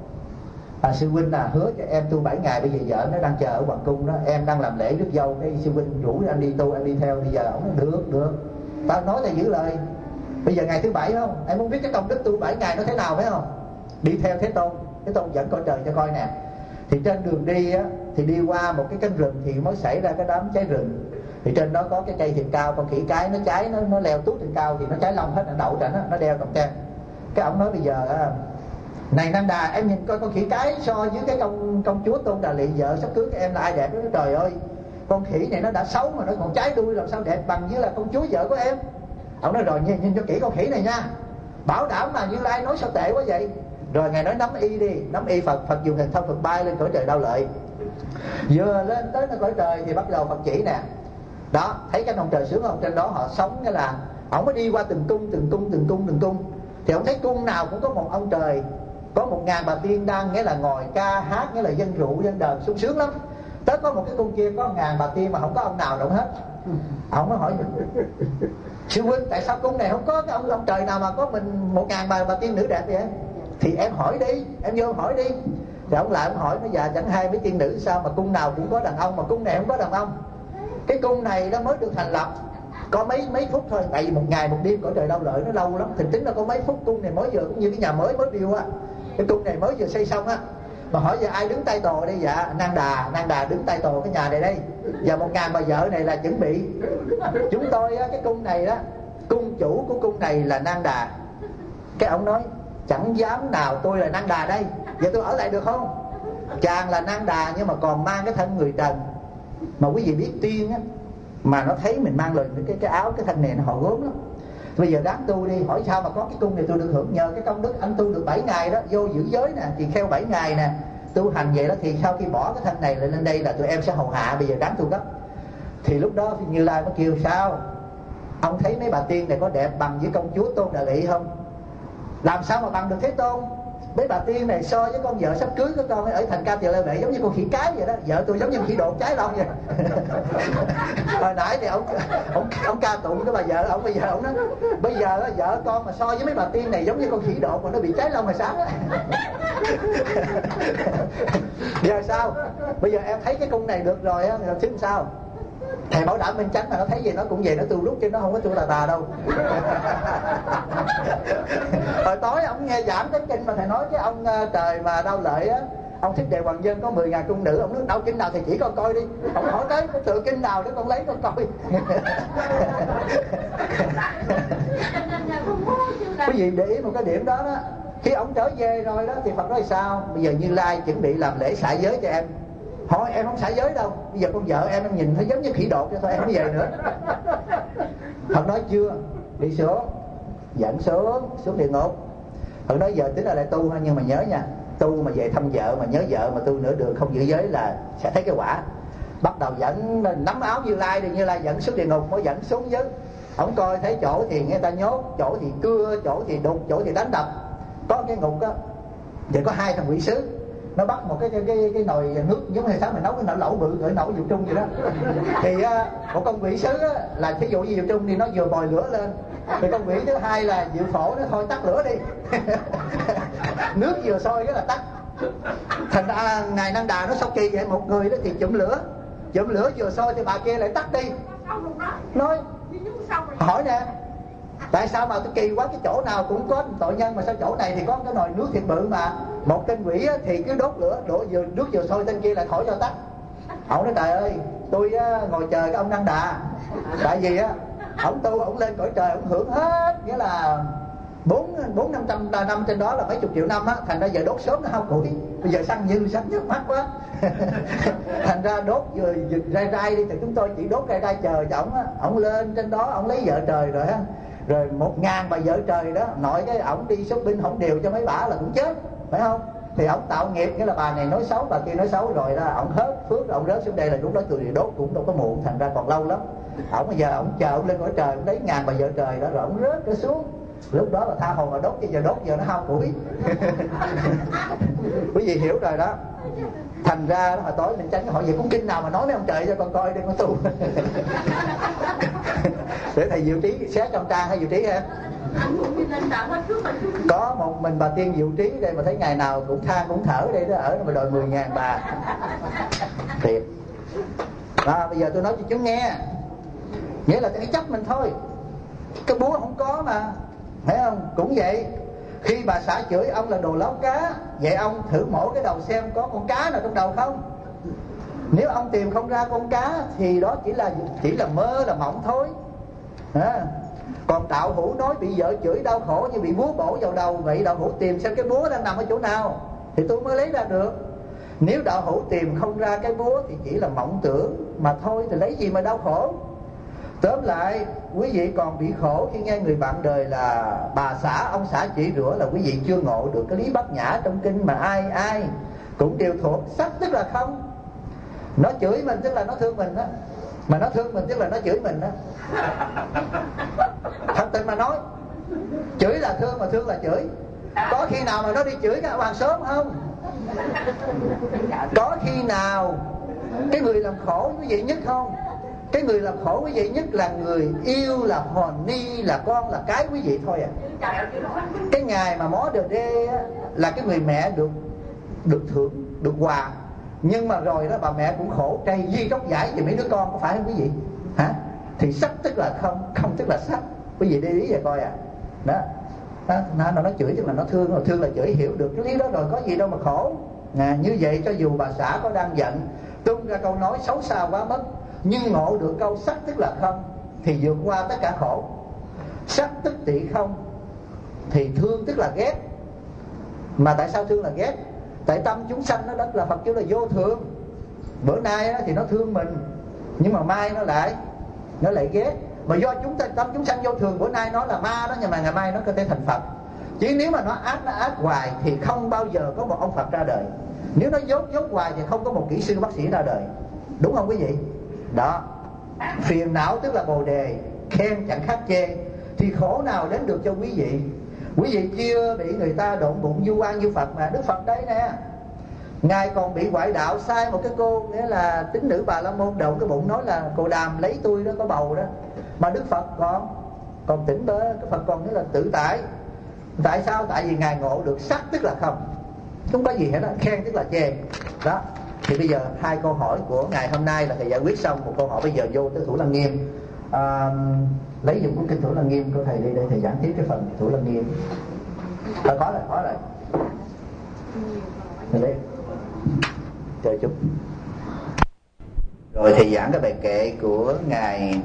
sư huynh hứa cho em tu 7 ngày. Bây giờ vợ nó đang chờ ở hoàng cung đó, em đang làm lễ rước dâu, cái sư huynh rủ anh đi tu, anh đi theo. Bây giờ ổng nói được, tao nói là giữ lời. Bây giờ ngày thứ 7 không, em muốn biết cái công đức tu 7 ngày nó thế nào phải không? Đi theo Thế Tôn dẫn coi trời cho coi nè. Thì trên đường đi á, thì đi qua một cái cánh rừng thì mới xảy ra cái đám cháy rừng. Thì trên đó có cái cây thiệt cao, con khỉ cái nó cháy, nó leo tuốt trên cao thì nó cháy lông hết, nó đậu trên nó đeo cầm ten. Cái ông nói bây giờ Này Năng Đà, em nhìn coi con khỉ cái so với cái công chúa Tôn Đà Lị vợ sắp cưới của em là ai đẹp đó. Trời ơi, con khỉ này nó đã xấu mà nó còn trái đuôi, làm sao đẹp bằng với là công chúa vợ của em. Ông nói rồi, nhìn cho kỹ con khỉ này nha, bảo đảm mà Như Lai nói sao tệ quá vậy. Rồi Ngài nói nắm y đi, nắm y Phật. Phật dùng thần thông Phật bay lên cõi trời Đau Lợi. Vừa lên tới cõi trời thì bắt đầu Phật chỉ nè. Đó, thấy cái ông trời sướng không? Trên đó họ sống cái là ông mới đi qua từng cung. Thì ông thấy cung nào cũng có một ông trời, có 1000 bà tiên đang nghĩa là ngồi ca hát, nghĩa là dân rượu dân đờn sung sướng lắm. Tới có một cái cung kia có 1000 bà tiên mà không có ông nào động hết. Ông mới hỏi sư huynh, tại sao cung này không có cái ông trời nào mà có mình 1000 bà tiên nữ đẹp vậy? Thì em hỏi đi, em vô hỏi đi. Thì ông lại ông hỏi nó, dạ chẳng hay mấy tiên nữ sao mà cung nào cũng có đàn ông mà cung này không có đàn ông. Cái cung này nó mới được thành lập có mấy phút thôi, tại vì một ngày một đêm cõi trời Đau Lợi nó lâu lắm, thì tính là có mấy phút. Cung này mới vừa cũng như cái nhà mới build á, cái cung này mới vừa xây xong á. Mà hỏi giờ ai đứng tay tồ đây? Dạ Năng Đà đứng tay tồ cái nhà này đây. Và 1000 bà vợ này là chuẩn bị chúng tôi á. Cái cung này đó, cung chủ của cung này là Năng Đà. Cái ông nói chẳng dám nào, tôi là Năng Đà đây, vậy tôi ở lại được không? Chàng là Năng Đà nhưng mà còn mang cái thân người trần. Mà quý vị biết tiên á, mà nó thấy mình mang lời cái áo cái thân này nó họ gớm lắm. Bây giờ đáng tu đi, hỏi sao mà có cái cung này tôi được hưởng? Nhờ cái công đức anh tu được 7 ngày đó, vô giữ giới nè, thì kheo 7 ngày nè, tu hành vậy đó. Thì sau khi bỏ cái thân này lại lên đây là tụi em sẽ hầu hạ, bây giờ đáng tu gấp. Thì lúc đó Như Lai mới kêu sao? Ông thấy mấy bà tiên này có đẹp bằng với công chúa Tôn Đà Lị không? Làm sao mà bằng được Thế Tôn? Mấy bà tiên này so với con vợ sắp cưới của con ở thành Ca Tỳ La Vệ giống như con khỉ cái vậy đó. Vợ tôi giống như khỉ đột trái lông vậy. Hồi nãy thì ông ca tụng cái bà vợ ông, bây giờ ông nói bây giờ vợ con mà so với mấy bà tiên này giống như con khỉ đột mà nó bị trái lông hồi sáng á. Giờ sao? Bây giờ em thấy cái cung này được rồi á, rồi chứ sao? Thầy Bảo Đảm Minh Chánh mà nó thấy gì nó cũng về nó tu rút chứ nó không có tu tà đâu. Hồi tối ông nghe giảng cái kinh mà thầy nói cái ông trời mà Đau Lợi á, ông Thích Đề Hoàng Dân có 10.000 cung nữ. Ông nói đâu kinh nào thầy chỉ con coi đi. Ông hỏi tới cái tựa kinh nào để con lấy con coi. Quý vị để ý một cái điểm đó đó, khi ông trở về rồi đó thì Phật nói sao? Bây giờ Như Lai chuẩn bị làm lễ xả giới cho em. Hỏi em không xả giới đâu, bây giờ con vợ em nhìn thấy giống như khỉ đột cho thôi, em không về nữa. Phật nói chưa, đi xuống, dẫn xuống địa ngục. Phật nói giờ tính là lại tu ha, nhưng mà nhớ nha, tu mà về thăm vợ mà nhớ vợ mà tu nữa được, không giữ giới là sẽ thấy cái quả. Bắt đầu dẫn nắm áo Như Lai, thì Như Lai dẫn xuống địa ngục, mới dẫn xuống dưới. Ông coi thấy chỗ thì người ta nhốt, chỗ thì cưa, chỗ thì đục, chỗ thì đánh đập. Có cái ngục á, vậy có 2 thằng quỷ sứ. Nó bắt một cái nồi nước giống như sáng mình nấu cái nồi lẩu bự gửi nấu Diệu Trung vậy đó. Thì một con quỷ sứ là thí dụ như Diệu Trung thì nó vừa bòi lửa lên, thì con quỷ thứ hai là Diệu Phổ nó thôi tắt lửa đi. Nước vừa sôi cái là tắt. Thành ra ngài Năng Đà nó sao kỳ vậy? Một người đó thì chụm lửa vừa sôi thì bà kia lại tắt đi. Nói hỏi nè, tại sao mà tôi kỳ quá, cái chỗ nào cũng có tội nhân mà sao chỗ này thì có cái nồi nước thiệt bự mà một tên quỷ thì cứ đốt lửa, nước vừa sôi tên kia lại thổi cho tắt. Ông nói trời ơi, tôi ngồi chờ cái ông Năng Đà, tại vì ông tu ông lên cõi trời ông hưởng hết, nghĩa là 400-500 năm trên đó là mấy chục triệu năm á, thành ra giờ đốt sớm nó hao củi, bây giờ săn như săn nhức mắt quá. Thành ra đốt vừa rai đi, thì chúng tôi chỉ đốt rai chờ cho ổng á, ổng lên trên đó ổng lấy vợ trời rồi á. Rồi 1000 bà vợ trời đó, nội cái ổng đi shopping không đều cho mấy bả là cũng chết, phải không? Thì ổng tạo nghiệp, nghĩa là bà này nói xấu, bà kia nói xấu, rồi đó ổng hết phước, rồi ổng rớt xuống đây là lúc đó tụi đốt cũng đâu có muộn, thành ra còn lâu lắm. Ổng bây giờ ổng chờ ổng lên cõi trời, ổng lấy 1000 bà vợ trời đó, rồi ổng rớt trở xuống. Lúc đó là tha hồ mà đốt, chứ giờ đốt giờ nó hao củi. Quý vị hiểu rồi đó. Thành ra hồi tối mình tránh hỏi về cuốn kinh nào mà nói mấy ông trời cho con coi đi con tu. Để thầy Diệu Trí xé trong trang hay Diệu Trí em. Có một mình bà tiên Diệu Trí đây mà thấy ngày nào cũng than cũng thở đây đó, ở mà đòi 10.000 bà. Thiệt. Bây giờ tôi nói cho chúng nghe, nghĩa là hãy chấp mình thôi, cái búa không có mà, thấy không? Cũng vậy, khi bà xã chửi ông là đồ láo cá, vậy ông thử mổ cái đầu xem có con cá nào trong đầu không. Nếu ông tìm không ra con cá thì đó chỉ là mơ, là mộng thôi. Còn đạo hữu nói bị vợ chửi đau khổ như bị búa bổ vào đầu vậy, đạo hữu tìm xem cái búa đang nằm ở chỗ nào thì tôi mới lấy ra được. Nếu đạo hữu tìm không ra cái búa thì chỉ là mộng tưởng mà thôi, thì lấy gì mà đau khổ. Tóm lại, quý vị còn bị khổ khi nghe người bạn đời là bà xã, ông xã chỉ rủa là quý vị chưa ngộ được cái lý bát nhã trong kinh mà ai cũng đều thuộc. Sắc tức là không. Nó chửi mình tức là nó thương mình đó, mà nó thương mình tức là nó chửi mình đó. Thật tình mà nói, chửi là thương mà thương là chửi. Có khi nào mà nó đi chửi cái hoàng sớm không? Có khi nào cái người làm khổ quý vị nhất không? Cái người làm khổ quý vị nhất là người yêu, là hòn ni, là con, là cái quý vị thôi à. Cái ngày mà mó đờ đê á, là cái người mẹ được thưởng, được quà. Nhưng mà rồi đó bà mẹ cũng khổ cây di tróc giải vì mấy đứa con, có phải không quý vị? Hả? Thì sắc tức là không, không tức là sắc. Quý vị để ý về coi à. Đó. Nó chửi tức là nó thương, mà thương là chửi, hiểu được cái lý đó rồi, có gì đâu mà khổ. Như vậy cho dù bà xã có đang giận, tung ra câu nói xấu xa quá mất, nhưng ngộ được câu sắc tức là không thì vượt qua tất cả khổ. Sắc tức tị không thì thương tức là ghét. Mà tại sao thương là ghét? Tại tâm chúng sanh nó đất là Phật kêu là vô thường. Bữa nay thì nó thương mình, nhưng mà mai nó lại ghét. Mà do tâm chúng sanh vô thường, bữa nay nó là ma đó, nhưng mà ngày mai nó có thể thành Phật. Chứ nếu mà nó ác hoài thì không bao giờ có một ông Phật ra đời. Nếu nó dốt hoài thì không có một kỹ sư bác sĩ ra đời. Đúng không quý vị? Đó. Phiền não tức là bồ đề, khen chẳng khác chê. Thì khổ nào đến được cho quý vị? Quý vị chưa bị người ta độn bụng du oan như Phật mà. Đức Phật đấy nè, Ngài còn bị ngoại đạo sai một cái cô, nghĩa là tín nữ Bà La Môn, độn cái bụng nói là cô đàm lấy tôi đó, có bầu đó. Mà Đức Phật còn tỉnh tới, cái Phật còn nghĩa là tự tại. Tại sao? Tại vì Ngài ngộ được sắc tức là không, không có gì hết đó, khen tức là chê. Đó. Thì bây giờ hai câu hỏi của ngày hôm nay là thầy giải quyết xong. Một câu hỏi bây giờ vô tới Thủ Lăng Nghiêm. Lấy dụng cuốn kinh Thủ Lăng Nghiêm của thầy đi để thầy giảng tiếp cái phần Thủ Lăng Nghiêm. Khó rồi. Thầy đi chờ chút. Rồi thầy giảng cái bài kệ của ngài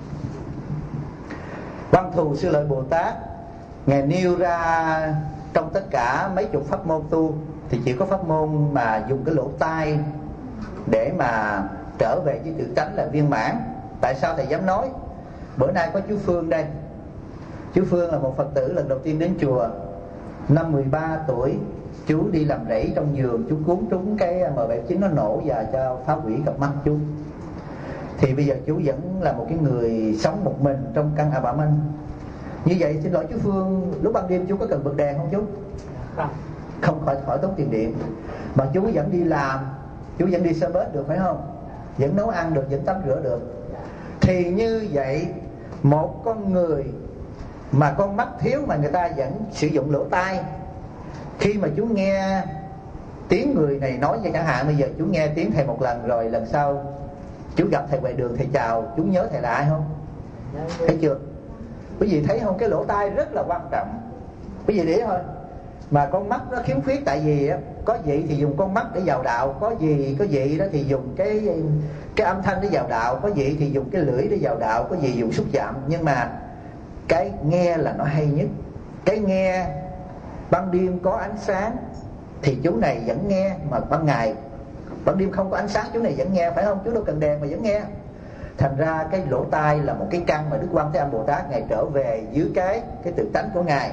Văn Thù Sư Lợi Bồ Tát. Ngài nêu ra trong tất cả mấy chục pháp môn tu thì chỉ có pháp môn mà dùng cái lỗ tai để mà trở về với tự tánh là viên mãn. Tại sao thầy dám nói? Bữa nay có chú Phương đây. Chú Phương là một Phật tử lần đầu tiên đến chùa. Năm 13 tuổi, chú đi làm rẫy trong vườn, chú cuốn trúng cái M79 nó nổ và cho phá hủy cặp mắt chú. Thì bây giờ chú vẫn là một cái người sống một mình trong căn apartment. Như vậy xin lỗi chú Phương, lúc ban đêm chú có cần bật đèn không chú? Không khỏi tốn tiền điện. Mà chú vẫn đi làm, chú vẫn đi xe bus được phải không? Vẫn nấu ăn được, vẫn tắm rửa được. Thì như vậy, một con người mà con mắt thiếu mà người ta vẫn sử dụng lỗ tai, khi mà chú nghe tiếng người này nói, như chẳng hạn bây giờ chú nghe tiếng thầy một lần rồi, lần sau chú gặp thầy ngoài đường, thầy chào, chú nhớ thầy là ai không? Thấy chưa? Quý vị thấy không? Cái lỗ tai rất là quan trọng. Quý vị để ý thôi. Mà con mắt nó khiếm khuyết, tại vì có vị thì dùng con mắt để vào đạo, có vị đó thì dùng cái âm thanh để vào đạo, có vị thì dùng cái lưỡi để vào đạo, có vị dùng xúc chạm. Nhưng mà cái nghe là nó hay nhất. Cái nghe ban đêm có ánh sáng thì chú này vẫn nghe, mà ban ngày ban đêm không có ánh sáng chú này vẫn nghe, phải không? Chú đâu cần đèn mà vẫn nghe. Thành ra cái lỗ tai là một cái căn mà Đức Quan Thế Âm Bồ Tát ngài trở về dưới cái tự tánh của ngài.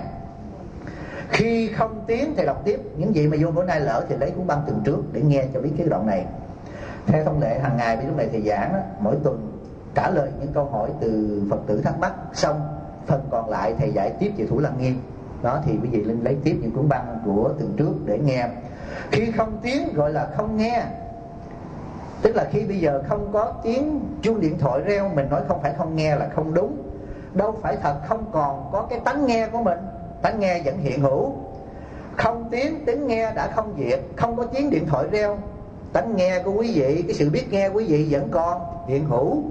Khi không tiếng thì đọc tiếp. Những gì mà vô bữa nay lỡ thì lấy cuốn băng tuần trước để nghe cho biết cái đoạn này. Theo thông lệ hàng ngày lúc này thầy giảng đó, mỗi tuần trả lời những câu hỏi từ Phật tử thắc mắc, xong phần còn lại thầy giải tiếp về Thủ Lăng Nghiêm. Đó thì quý vị lên lấy tiếp những cuốn băng của tuần trước để nghe. Khi không tiếng gọi là không nghe, tức là khi bây giờ không có tiếng chuông điện thoại reo, mình nói không phải không nghe là không đúng. Đâu phải thật không còn có cái tánh nghe của mình. Tánh nghe vẫn hiện hữu. Không tiếng, tiếng nghe đã không diệt. Không có tiếng điện thoại reo, tánh nghe của quý vị, cái sự biết nghe quý vị vẫn còn hiện hữu.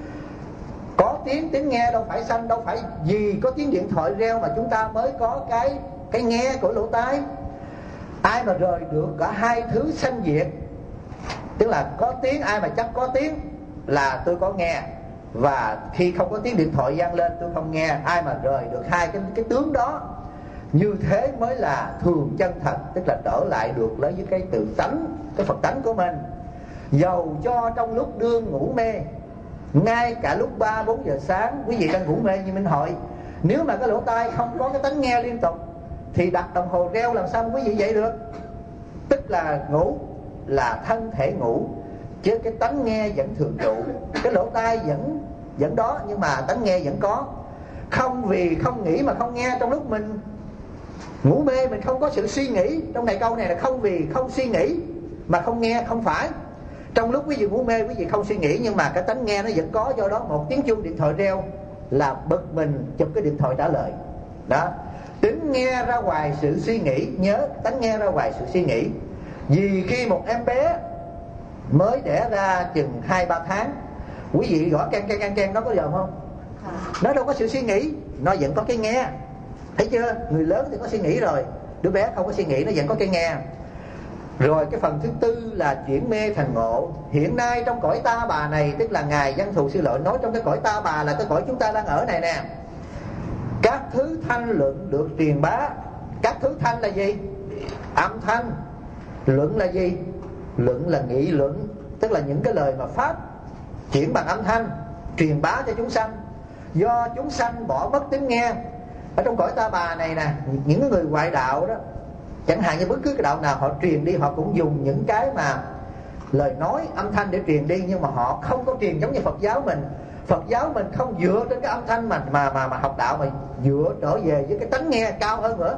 Có tiếng nghe đâu phải sanh, đâu phải vì có tiếng điện thoại reo mà chúng ta mới có cái nghe của lỗ tai. Ai mà rời được cả hai thứ sanh diệt, tức là có tiếng, ai mà chắc có tiếng là tôi có nghe. và khi không có tiếng điện thoại vang lên tôi không nghe. Ai mà rời được hai cái tướng đó, như thế mới là thường chân thật, tức là trở lại được lấy với cái tự tánh, cái Phật tánh của mình. Dầu cho trong lúc đương ngủ mê, ngay cả lúc 3-4 giờ sáng quý vị đang ngủ mê như Minh Hội, nếu mà cái lỗ tai không có cái tánh nghe liên tục thì đặt đồng hồ reo làm sao quý vị dậy được? Tức là ngủ là thân thể ngủ, chứ cái tánh nghe vẫn thường trụ. Cái lỗ tai vẫn đó, nhưng mà tánh nghe vẫn có. Không vì không nghĩ mà không nghe. Trong lúc mình ngủ mê mình không có sự suy nghĩ. Trong này câu này là không vì không suy nghĩ mà không nghe, không phải. Trong lúc quý vị ngủ mê quý vị không suy nghĩ, nhưng mà cái tánh nghe nó vẫn có. Do đó một tiếng chuông điện thoại reo là bực mình chụp cái điện thoại trả lời. Đó, tính nghe ra ngoài sự suy nghĩ. Nhớ tánh nghe ra ngoài sự suy nghĩ. Vì khi một em bé mới đẻ ra chừng 2-3 tháng, quý vị gõ can nó có dòm không? Nó đâu có sự suy nghĩ, nó vẫn có cái nghe. Thấy chưa? Người lớn thì có suy nghĩ rồi, đứa bé không có suy nghĩ, nó vẫn có cái nghe. Rồi cái phần thứ tư là chuyển mê thành ngộ. Hiện nay trong cõi Ta Bà này, tức là Ngài Văn Thù Sư Lợi nói trong cái cõi Ta Bà là cái cõi chúng ta đang ở này nè, các thứ thanh luận được truyền bá. Các thứ thanh là gì? Âm thanh. Luận là gì? Luận là nghị luận, tức là những cái lời mà pháp chuyển bằng âm thanh truyền bá cho chúng sanh. Do chúng sanh bỏ mất tính nghe. Ở trong cõi Ta Bà này nè, những người ngoại đạo đó, chẳng hạn như bất cứ cái đạo nào họ truyền đi, họ cũng dùng những cái mà lời nói âm thanh để truyền đi, nhưng mà họ không có truyền giống như Phật giáo mình. Phật giáo mình không dựa trên cái âm thanh mà học đạo, mà dựa trở về với cái tánh nghe cao hơn nữa,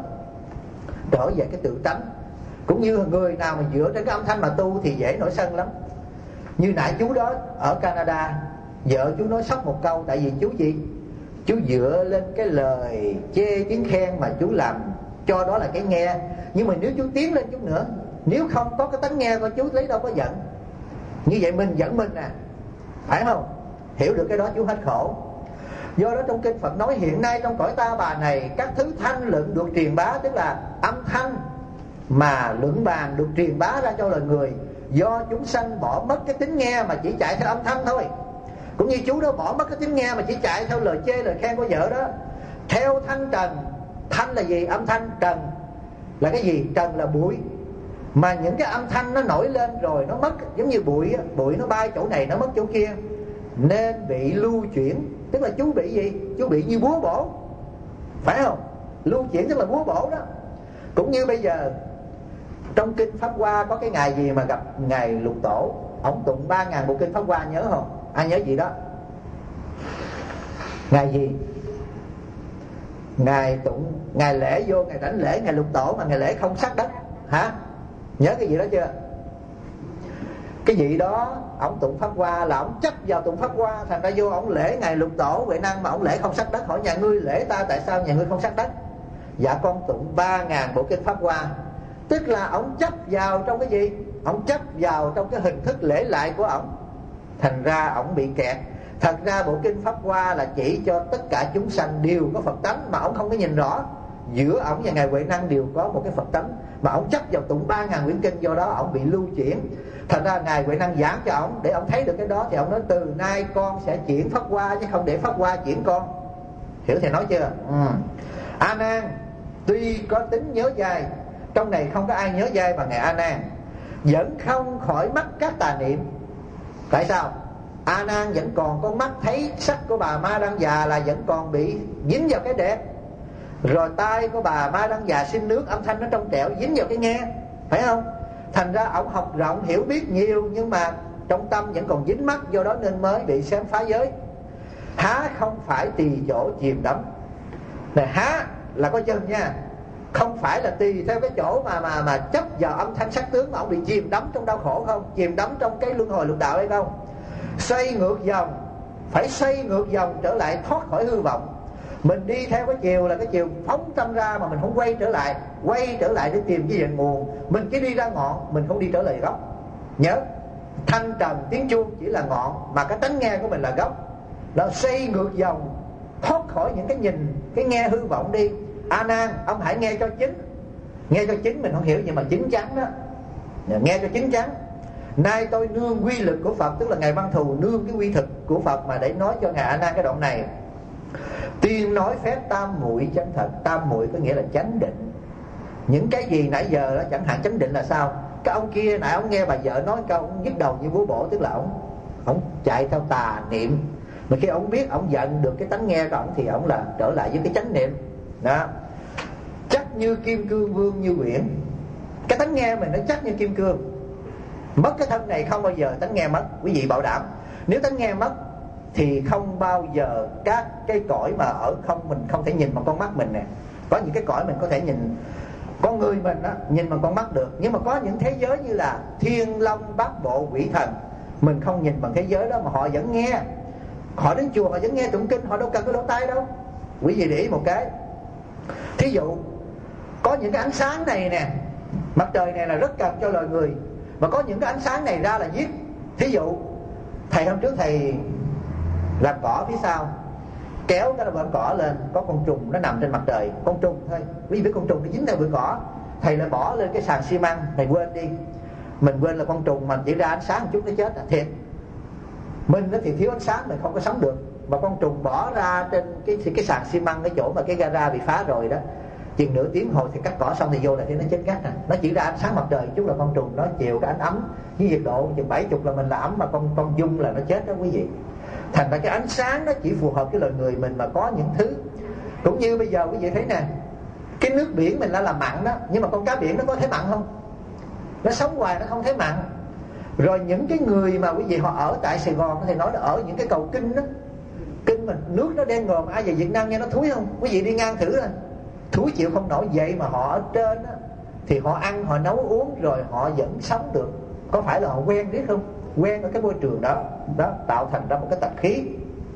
trở về cái tự tánh. Cũng như người nào mà dựa trên cái âm thanh mà tu thì dễ nổi sân lắm. Như nãy chú đó ở Canada, vợ chú nói sốc một câu. Tại vì chú gì? Chú dựa lên cái lời chê tiếng khen mà chú làm cho đó là cái nghe. Nhưng mà nếu chú tiến lên chút nữa, nếu không có cái tánh nghe của chú lấy đâu có giận. Như vậy mình giận mình à, phải không? Hiểu được cái đó chú hết khổ. Do đó trong kinh Phật nói hiện nay trong cõi Ta Bà này, các thứ thanh luận được truyền bá, tức là âm thanh mà luận bàn được truyền bá ra cho lời người. Do chúng sanh bỏ mất cái tính nghe mà chỉ chạy theo âm thanh thôi. Cũng như chú đó bỏ mất cái tính nghe mà chỉ chạy theo lời chê lời khen của vợ đó. Theo thanh trần. Thanh là gì? Âm thanh. Trần là cái gì? Trần là bụi. Mà những cái âm thanh nó nổi lên rồi nó mất. Giống như bụi, bụi nó bay chỗ này nó mất chỗ kia, nên bị lưu chuyển. Tức là chú bị gì? Chú bị như búa bổ, phải không? Lưu chuyển tức là búa bổ đó. Cũng như bây giờ trong kinh Pháp Hoa có cái ngày gì mà gặp Ngài Lục Tổ, ông tụng 3.000 bộ kinh Pháp Hoa, nhớ không? Ai nhớ gì đó? Ngày gì? Ngài tụng, Ngài lễ vô, Ngài đảnh lễ Ngài Lục Tổ mà Ngài lễ không sát đất. Hả? Nhớ cái gì đó chưa? Cái gì đó ông tụng Pháp Hoa là ông chấp vào tụng Pháp Hoa, thành ra vô ông lễ Ngài Lục Tổ Huệ Năng mà ông lễ không sát đất. Hỏi nhà ngươi lễ ta tại sao nhà ngươi không sát đất? Dạ con tụng 3.000 bộ kinh Pháp Hoa. Tức là ông chấp vào trong cái gì? Ông chấp vào trong cái hình thức lễ lại của ông, thành ra ông bị kẹt. Thật ra bộ kinh Pháp Hoa là chỉ cho tất cả chúng sanh đều có Phật tánh, mà ông không có nhìn rõ. Giữa ông và Ngài Huệ Năng đều có một cái Phật tánh, mà ông chấp vào tụng 3.000 quyển kinh, do đó ông bị lưu chuyển. Thành ra Ngài Huệ Năng giảng cho ông để ông thấy được cái đó, thì ông nói từ nay con sẽ chuyển Pháp Hoa chứ không để Pháp Hoa chuyển con. Hiểu thầy nói chưa? A Nan tuy có tính nhớ dai, trong này không có ai nhớ dai bằng Ngài A Nan, vẫn không khỏi mắc các tà niệm. Tại sao? A Nan vẫn còn con mắt thấy sắc của bà Ma Đăng Già là vẫn còn bị dính vào cái đẹp. Rồi tai của bà Ma Đăng Già xin nước, âm thanh nó trong trẻo, dính vào cái nghe, phải không? Thành ra ông học rộng hiểu biết nhiều, nhưng mà trong tâm vẫn còn dính mắc, do đó nên mới bị xém phá giới. Há không phải tùy chỗ chìm đắm. Này há là có chân nha, không phải là tùy theo cái chỗ mà chấp vào âm thanh sắc tướng mà ông bị chìm đắm trong đau khổ không? Chìm đắm trong cái luân hồi lục đạo hay không? Xoay ngược dòng, phải xoay ngược dòng trở lại thoát khỏi hư vọng. Mình đi theo cái chiều là cái chiều phóng tâm ra, mà mình không quay trở lại để tìm cái nguồn nguồn. Mình chỉ đi ra ngọn, mình không đi trở lại gốc. Nhớ, thanh trần tiếng chuông chỉ là ngọn, mà cái tánh nghe của mình là gốc. Nó xoay ngược dòng, thoát khỏi những cái nhìn, cái nghe hư vọng đi. A Nan, ông hãy nghe cho chính. Nghe cho chính mình không hiểu, nhưng mà chính chắn đó. Nghe cho chính chắn. Nay tôi nương quy lực của Phật, tức là Ngài Văn Thù nương cái quy thực của Phật mà để nói cho Ngài A Nan cái đoạn này. Tiên nói phép tam muội chân thật. Tam muội có nghĩa là chánh định. Những cái gì nãy giờ đó, chẳng hạn chánh định là sao? Cái ông kia nãy ông nghe bà vợ nói câu, ông nhức đầu như búa bổ, tức là ông chạy theo tà niệm. Mà khi ông biết, ông giận được cái tánh nghe của ông thì ông là trở lại với cái chánh niệm đó. Chắc như kim cương vương như quyển. Cái tánh nghe mình nó chắc như kim cương. Mất cái thân này không bao giờ tánh nghe mất. Quý vị bảo đảm, nếu tánh nghe mất thì không bao giờ các cái cõi mà ở không, mình không thể nhìn bằng con mắt mình nè. Có những cái cõi mình có thể nhìn, con người mình á, nhìn bằng con mắt được. Nhưng mà có những thế giới như là thiên long bát bộ quỷ thần, mình không nhìn bằng thế giới đó mà họ vẫn nghe. Họ đến chùa họ vẫn nghe tụng kinh, họ đâu cần cái lỗ tai đâu. Quý vị để ý một cái, thí dụ có những cái ánh sáng này nè, mặt trời này là rất cần cho loài người, mà có những cái ánh sáng này ra là giết. Thí dụ thầy hôm trước thầy làm cỏ phía sau, kéo cái bụi cỏ lên, có con trùng nó nằm trên mặt trời, con trùng thôi. Quý vị biết con trùng nó dính theo bụi cỏ, thầy lại bỏ lên cái sàn xi măng, thầy quên đi, mình quên là con trùng mà chỉ ra ánh sáng một chút nó chết là thiệt. Mình thì thiếu ánh sáng mình không có sống được, mà con trùng bỏ ra trên cái sàn xi măng, cái chỗ mà cái gara bị phá rồi đó, chừng nửa tiếng hồi thì cắt cỏ xong thì vô là thì nó chết ngắt à. Nó chỉ ra ánh sáng mặt trời chút là con trùng nó chịu cái ánh ấm, với nhiệt độ chừng 70 là mình là ấm, mà con dung là nó chết đó quý vị. Thành ra cái ánh sáng nó chỉ phù hợp với loài người mình, mà có những thứ cũng như bây giờ quý vị thấy nè, cái nước biển mình là mặn đó, nhưng mà con cá biển nó có thấy mặn không? Nó sống hoài nó không thấy mặn. Rồi những cái người mà quý vị họ ở tại Sài Gòn thì nói là ở những cái cầu kinh đó, kinh mình nước nó đen ngòm, ai về Việt Nam nghe nó thúi không? Quý vị đi ngang thử rồi, thúi chịu không nổi. Vậy mà họ ở trên đó thì họ ăn, họ nấu uống rồi họ vẫn sống được. Có phải là họ quen biết không? Quen ở cái môi trường đó, tạo thành ra một cái tập khí.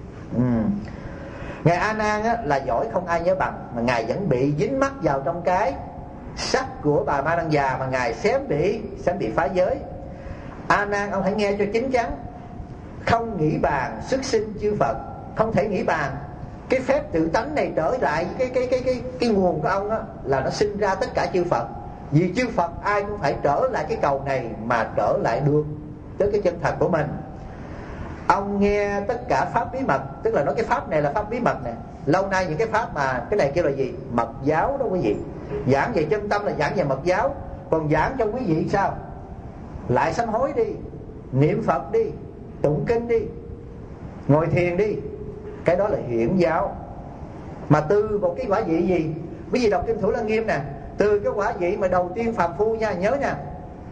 Ngài A Nan á, là giỏi không ai nhớ bằng, mà ngài vẫn bị dính mắc vào trong cái sắc của bà Ma Đăng Già, mà ngài xém bị phá giới. A Nan, ông hãy nghe cho chín chắn. Không nghĩ bàn xuất sinh chư Phật. Không thể nghĩ bàn cái phép tự tánh này trở lại cái nguồn của ông á, là nó sinh ra tất cả chư Phật. Vì chư Phật ai cũng phải trở lại cái cầu này mà trở lại được tới cái chân thật của mình. Ông nghe tất cả pháp bí mật, tức là nói cái pháp này là pháp bí mật nè. Lâu nay những cái pháp mà cái này kêu là gì? Mật giáo đó quý vị. Giảng về chân tâm là giảng về mật giáo. Còn giảng cho quý vị sao? Lại sám hối đi, niệm Phật đi, tụng kinh đi, ngồi thiền đi. Cái đó là hiển giáo. Mà từ một cái quả vị gì? Quý vị đọc Kinh Thủ Lăng Nghiêm nè, từ cái quả vị mà đầu tiên phàm phu nha, nhớ nha,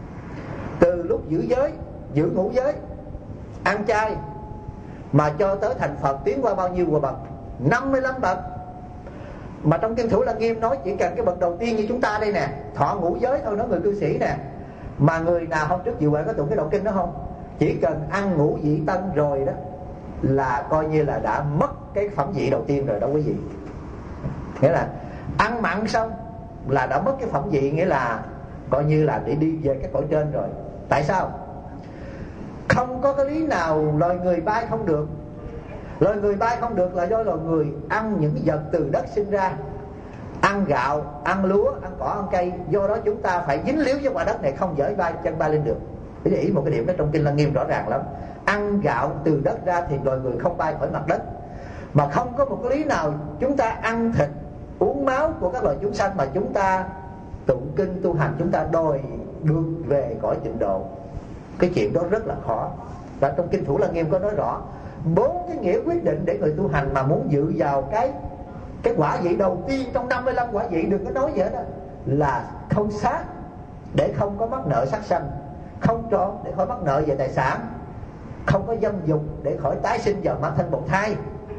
từ lúc giữ giới, giữ ngũ giới, ăn chay, mà cho tới thành Phật tiến qua bao nhiêu bậc? 55 bậc. Mà trong Kinh Thủ Lăng Nghiêm nói chỉ cần cái bậc đầu tiên như chúng ta đây nè, thọ ngũ giới thôi, nói người cư sĩ nè. Mà người nào hôm trước dự huệ có tụng cái đoạn kinh đó không? Chỉ cần ăn ngũ vị tân rồi đó là coi như là đã mất cái phẩm vị đầu tiên rồi đó quý vị. Nghĩa là ăn mặn xong là đã mất cái phẩm vị, nghĩa là coi như là để đi về cái cõi trên rồi. Tại sao? Không có cái lý nào loài người bay không được. Loài người bay không được là do loài người ăn những cái vật từ đất sinh ra, ăn gạo, ăn lúa, ăn cỏ, ăn cây. Do đó chúng ta phải dính líu với quả đất này, không dễ chân bay lên được. Để ý một cái điểm đó trong Kinh Lăng Nghiêm rõ ràng lắm. Ăn gạo từ đất ra thì loài người không bay khỏi mặt đất. Mà không có một cái lý nào chúng ta ăn thịt, uống máu của các loài chúng sanh mà chúng ta tụng kinh tu hành, chúng ta đòi được về cõi tịnh độ. Cái chuyện đó rất là khó. Và trong Kinh Thủ Lăng Nghiêm có nói rõ 4 cái nghĩa quyết định để người tu hành mà muốn dự vào cái quả vị đầu tiên trong 55 quả vị. Đừng có nói vậy đó, là không sát để không có mắc nợ sát sanh, không trộm để khỏi mắc nợ về tài sản, không có dâm dục để khỏi tái sinh vào mang thân bột thai,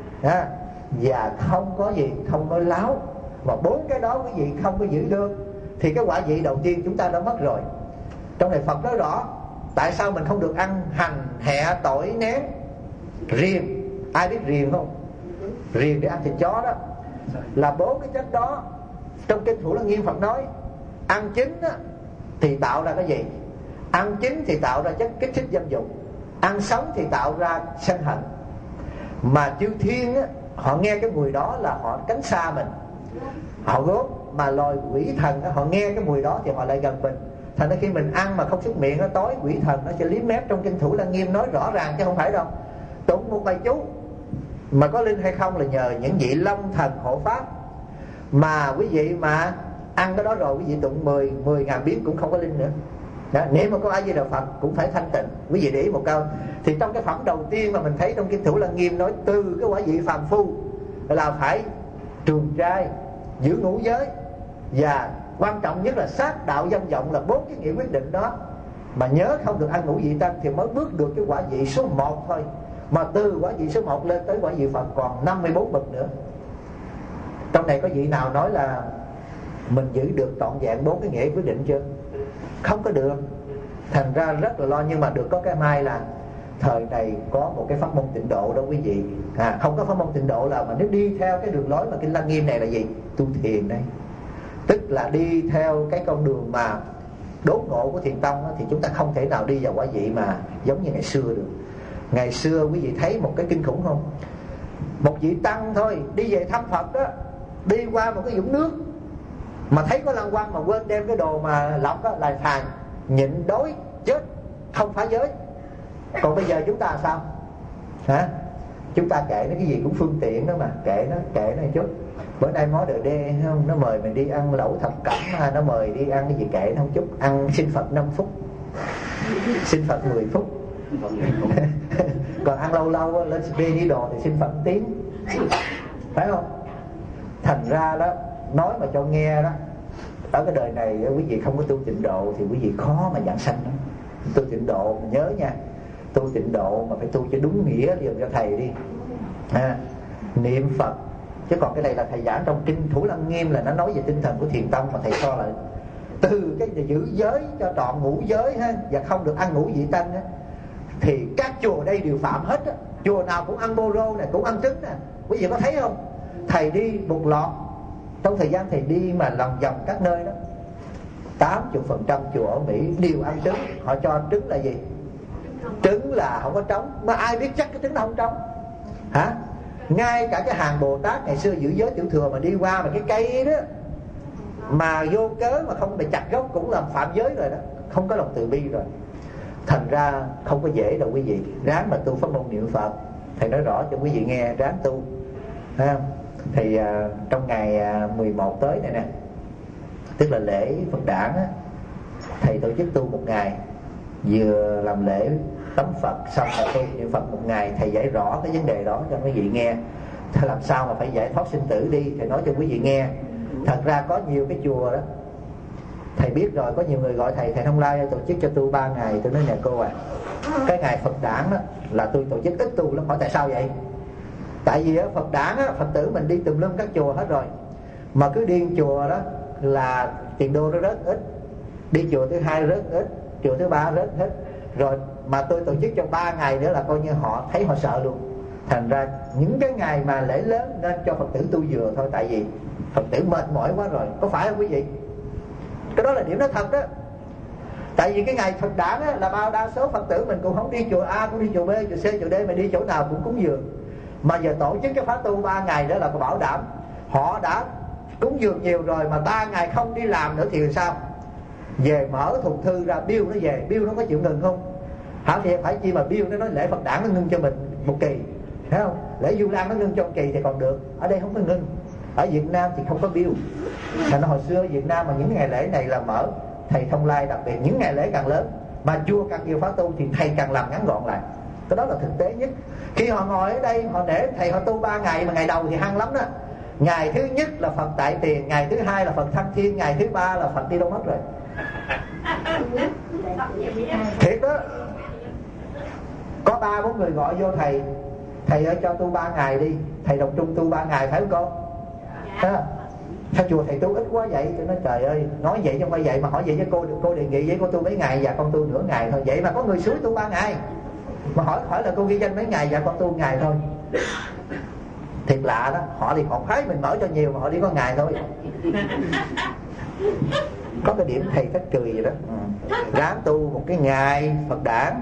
và không có gì, không nói láo. Và 4 cái đó quý vị không có giữ được thì cái quả vị đầu tiên chúng ta đã mất rồi. Trong này Phật nói rõ tại sao mình không được ăn hành, hẹ, tỏi, nén, riềng. Ai biết riềng không? Riềng để ăn thịt chó đó. Là 4 cái chất đó trong Kinh Thủ Lăng Nghiêm Phật nói ăn chín á, thì tạo ra cái gì? Ăn chín thì tạo ra chất kích thích dâm dục, ăn sống thì tạo ra sân hận. Mà chư thiên á, họ nghe cái mùi đó là họ tránh xa mình, họ gốm. Mà loài quỷ thần á, họ nghe cái mùi đó thì họ lại gần mình. Thành ra khi mình ăn mà không xúc miệng, nó tối quỷ thần nó sẽ liếm mép. Trong kinh Thủ Lăng Nghiêm nói rõ ràng chứ không phải đâu. Tụng một bài chú mà có linh hay không là nhờ những vị long thần hộ pháp. Mà quý vị mà ăn cái đó rồi, quý vị tụng 10.000 biến cũng không có linh nữa đó. Nếu mà có A Di Đà Phật cũng phải thanh tịnh. Quý vị để ý một câu, thì trong cái phẩm đầu tiên mà mình thấy trong kinh Thủ Lăng Nghiêm nói từ cái quả vị phàm phu là phải trường trai, giữ ngũ giới, và quan trọng nhất là sát đạo dâm vọng, là 4 cái nghĩa quyết định đó. Mà nhớ không được ăn ngũ vị tăng thì mới bước được cái quả vị số 1 thôi. Mà từ quả vị số 1 lên tới quả vị Phật còn 54 bậc nữa. Trong này có vị nào nói là mình giữ được trọn vẹn 4 cái nghĩa quyết định chưa? Không có được. Thành ra rất là lo. Nhưng mà được có cái may là thời này có một cái pháp môn tịnh độ đó quý vị. Không có pháp môn tịnh độ là mà nếu đi theo cái đường lối mà kinh Lăng Nghiêm này là gì? Tu thiền đây. Tức là đi theo cái con đường mà đốn ngộ của thiền tông đó, thì chúng ta không thể nào đi vào quả vị mà giống như ngày xưa được. Ngày xưa quý vị thấy một cái kinh khủng không? Một vị tăng thôi đi về thăm Phật đó, đi qua một cái vũng nước mà thấy có lăng quăng mà quên đem cái đồ mà lọc đó, là thàn nhịn đói chết, không phá giới. Còn bây giờ chúng ta sao? Chúng ta kệ nó cái gì cũng phương tiện đó mà, kệ nó chút. Bữa nay mó đợi đê không, nó mời mình đi ăn lẩu thập cẩm, nó mời đi ăn cái gì kệ nó không chút. Ăn xin Phật 5 phút, xin Phật 10 phút. Còn ăn lâu lâu lên bê đi đồ thì xin Phật 1 tiếng, phải không? Thành ra đó, nói mà cho nghe đó, ở cái đời này quý vị không có tu tịnh độ thì quý vị khó mà giảng sanh đó. Tu tịnh độ nhớ nha, tu tịnh độ mà phải tu cho đúng nghĩa liền cho thầy đi. Niệm Phật. Chứ còn cái này là thầy giảng trong kinh Thủ Lăng Nghiêm là nó nói về tinh thần của thiền tông, mà thầy so lại từ cái giữ giới cho trọn ngũ giới và không được ăn ngũ vị tăng thì các chùa đây đều phạm hết á. Chùa nào cũng ăn bô rô này, cũng ăn trứng nè. Quý vị có thấy không? Thầy đi một lọt, trong thời gian thầy đi mà lòng vòng các nơi đó, 80% chùa ở Mỹ đều ăn trứng. Họ cho trứng là gì? Trứng là không có trống. Mà ai biết chắc cái trứng nó không trống? Ngay cả cái hàng Bồ Tát ngày xưa giữ giới tiểu thừa mà đi qua mà cái cây đó mà vô cớ mà không bị chặt gốc cũng làm phạm giới rồi đó, không có lòng từ bi rồi. Thành ra không có dễ đâu quý vị. Ráng mà tu pháp môn niệm Phật. Thầy nói rõ cho quý vị nghe, ráng tu. Thì trong ngày 11 tới này nè, tức là lễ Phật đản á, thầy tổ chức tu 1 ngày, vừa làm lễ tắm Phật xong rồi tu niệm Phật 1 ngày. Thầy giải rõ cái vấn đề đó cho quý vị nghe. Thầy làm sao mà phải giải thoát sinh tử đi, thầy nói cho quý vị nghe. Thật ra có nhiều cái chùa đó, thầy biết rồi, có nhiều người gọi thầy Thông Lai tổ chức cho tu 3 ngày. Tôi nói nè cô à, cái ngày Phật đản đó là tôi tổ chức ít tu lắm. Hỏi tại sao vậy? Tại vì Phật đản á, Phật tử mình đi tùm lum các chùa hết rồi, mà cứ đi chùa đó là tiền đô nó rất ít, đi chùa thứ 2 rất ít, chùa thứ 3 rất ít. Rồi mà tôi tổ chức cho 3 ngày nữa là coi như họ thấy họ sợ luôn. Thành ra những cái ngày mà lễ lớn nên cho Phật tử tu vừa thôi. Tại vì Phật tử mệt mỏi quá rồi. Có phải không quý vị? Cái đó là điểm nó thật đó. Tại vì cái ngày Phật đản là đa số Phật tử mình cũng không đi chùa A, cũng đi chùa B, chùa C, chùa D, mà đi chỗ nào cũng cúng dường. Mà giờ tổ chức cái khóa tu 3 ngày đó là có bảo đảm họ đã cúng dường nhiều rồi, mà 3 ngày không đi làm nữa thì sao? Về mở thùng thư ra bill nó về, bill nó có chịu ngừng không? Thì phải chi mà bill nó nói lễ Phật đản nó ngưng cho mình 1 kỳ, thấy không? Lễ Du Lan nó ngưng cho 1 kỳ thì còn được. Ở đây không có ngưng. Ở Việt Nam thì không có bill. Thành hồi xưa Việt Nam mà những ngày lễ này là mở. Thầy Thông Lai đặc biệt những ngày lễ càng lớn mà chùa càng nhiều khóa tu thì thầy càng làm ngắn gọn lại. Cái đó là thực tế nhất. Khi họ ngồi ở đây họ để thầy họ tu 3 ngày, mà ngày đầu thì hăng lắm đó. Ngày thứ nhất là Phật Tại Tiền, ngày thứ 2 là Phật Thăng Thiên, ngày thứ 3 là Phật đi đâu mất rồi. Thiệt đó. Có 3-4 người gọi vô thầy, thầy ơi cho tu 3 ngày đi. Thầy đồng trung tu 3 ngày phải không con? Sao chùa thầy tu ít quá vậy? Tôi nói trời ơi, nói vậy chứ không phải vậy. Mà hỏi vậy với cô đề nghị với cô tu mấy ngày? Dạ con tu nửa ngày thôi. Vậy mà có người suối tu 3 ngày. Mà hỏi là cô ghi danh mấy ngày? Dạ con tu ngày thôi. Thiệt lạ đó. Họ thì họ phái mình mở cho nhiều mà họ đi có ngày thôi. Có cái điểm thầy thích cười vậy đó. Ráng tu một cái ngày Phật đản.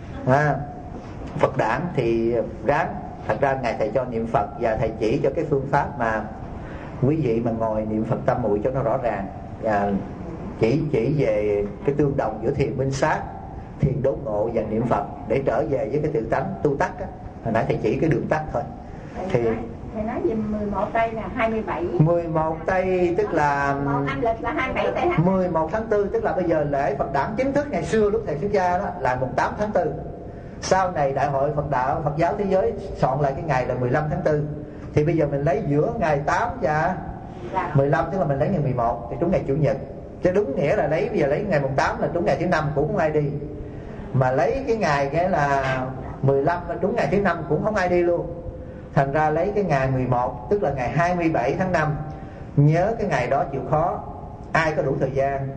Phật đản thì ráng. Thật ra ngày thầy cho niệm Phật và thầy chỉ cho cái phương pháp mà quý vị mà ngồi niệm Phật tâm muội cho nó rõ ràng. Và chỉ về cái tương đồng giữa thiền minh sát, thiền đốn ngộ và niệm Phật để trở về với cái tự tánh tu tắc á. Hồi nãy thầy chỉ cái đường tắt thôi. Thì thầy nói về 11 tây là 27. 11 tây tức là âm lịch là 27 tây hả? 11 tháng 4 tức là bây giờ lễ Phật đản chính thức ngày xưa lúc thầy xuất gia đó là mùng 8 tháng 4. Sau này Đại hội Phật đạo Phật giáo thế giới soạn lại cái ngày là 15 tháng 4. Thì bây giờ mình lấy giữa ngày 8 và 15 tức là mình lấy ngày 11 thì trúng ngày Chủ nhật. Chứ đúng nghĩa là bây giờ lấy ngày mùng 8 là trúng ngày thứ 5 cũng không ai đi. Mà lấy cái ngày cái là 15 là trúng ngày thứ 5 cũng không ai đi luôn. Thành ra lấy cái ngày 11 tức là ngày 27 tháng 5. Nhớ cái ngày đó chịu khó. Ai có đủ thời gian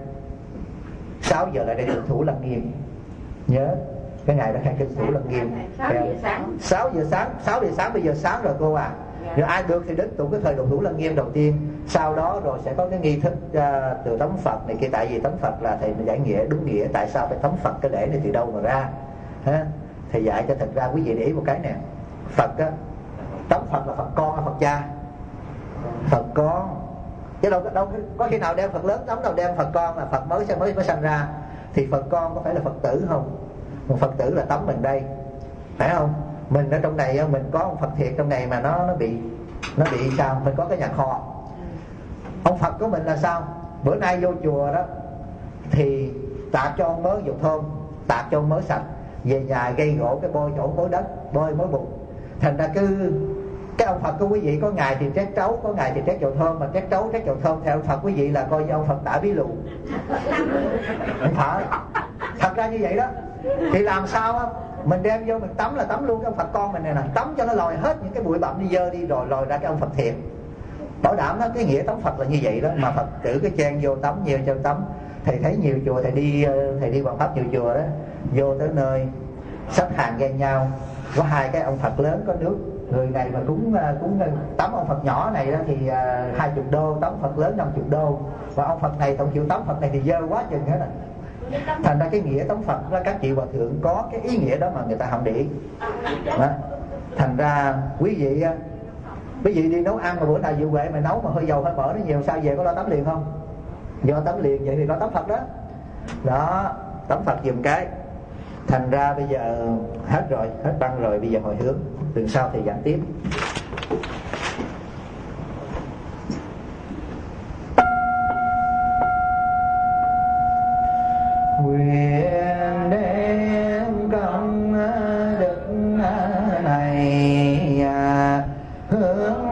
6 giờ lại đây được Thủ Lăng Nghiêm. Nhớ cái ngày đó hay kinh Thủ Lăng Nghiêm. 6 giờ sáng. 6 giờ sáng bây giờ sáng rồi cô à. Nếu ai được thì đến tụng cái thời độ Thủ Lăng Nghiêm đầu tiên. Sau đó rồi sẽ có cái nghi thức từ tấm Phật này kia. Tại vì tấm Phật là thầy giải nghĩa đúng nghĩa. Tại sao phải tấm Phật cái lễ này từ đâu mà ra ha? Thầy dạy cho thật ra quý vị để ý một cái nè. Phật á, tấm Phật là Phật con hay Phật cha? Phật con. Chứ đâu có khi nào đem Phật lớn tấm đâu, đem Phật con là Phật mới sanh ra. Thì Phật con có phải là Phật tử không? Một Phật tử là tấm mình đây, phải không? Mình ở trong này mình có ông Phật thiệt trong này mà nó bị sao? Mình có cái nhà kho. Ông Phật của mình là sao? Bữa nay vô chùa đó thì tạt cho ông mớ dầu thơm, tạt cho ông mớ sạch, về nhà gây gỗ cái bôi chỗ khối đất, bôi mớ bùn. Thành ra cứ cái ông Phật của quý vị có ngày thì trét trấu, có ngày thì trét dầu thơm. Mà trét trấu trét dầu thơm theo ông Phật quý vị là coi như ông Phật tả bí lù. Không phải. Thật ra như vậy đó. Thì làm sao á? Mình đem vô mình tắm là tắm luôn cái ông Phật con mình này nè. Tắm cho nó lòi hết những cái bụi bặm đi dơ đi, rồi lòi ra cái ông Phật thiệt. Bảo đảm đó, cái nghĩa tắm Phật là như vậy đó. Mà Phật tử cái chen vô tắm nhiều cho tắm. Thầy thấy nhiều chùa, thầy đi bằng pháp nhiều chùa đó, vô tới nơi xếp hàng ven nhau, có hai cái ông Phật lớn có nước. Người này mà cũng tắm ông Phật nhỏ này đó thì 20 đô, tắm Phật lớn 50 đô. Và ông Phật này tổng chịu tắm Phật này thì dơ quá chừng hết rồi. Thành ra cái nghĩa tắm Phật là các chị hòa thượng có cái ý nghĩa đó mà người ta không để ý đó. Thành ra quý vị đi nấu ăn mà bữa nào Diệu Huệ mà nấu mà hơi dầu hơi mỡ nó nhiều, sao về có lo tắm liền không? Do tắm liền vậy thì lo tắm Phật đó. Đó, tắm Phật giùm cái. Thành ra bây giờ hết rồi, hết băng rồi, bây giờ hồi hướng. Tuần sau thì giảng tiếp. Nguyện đem công đức này hướng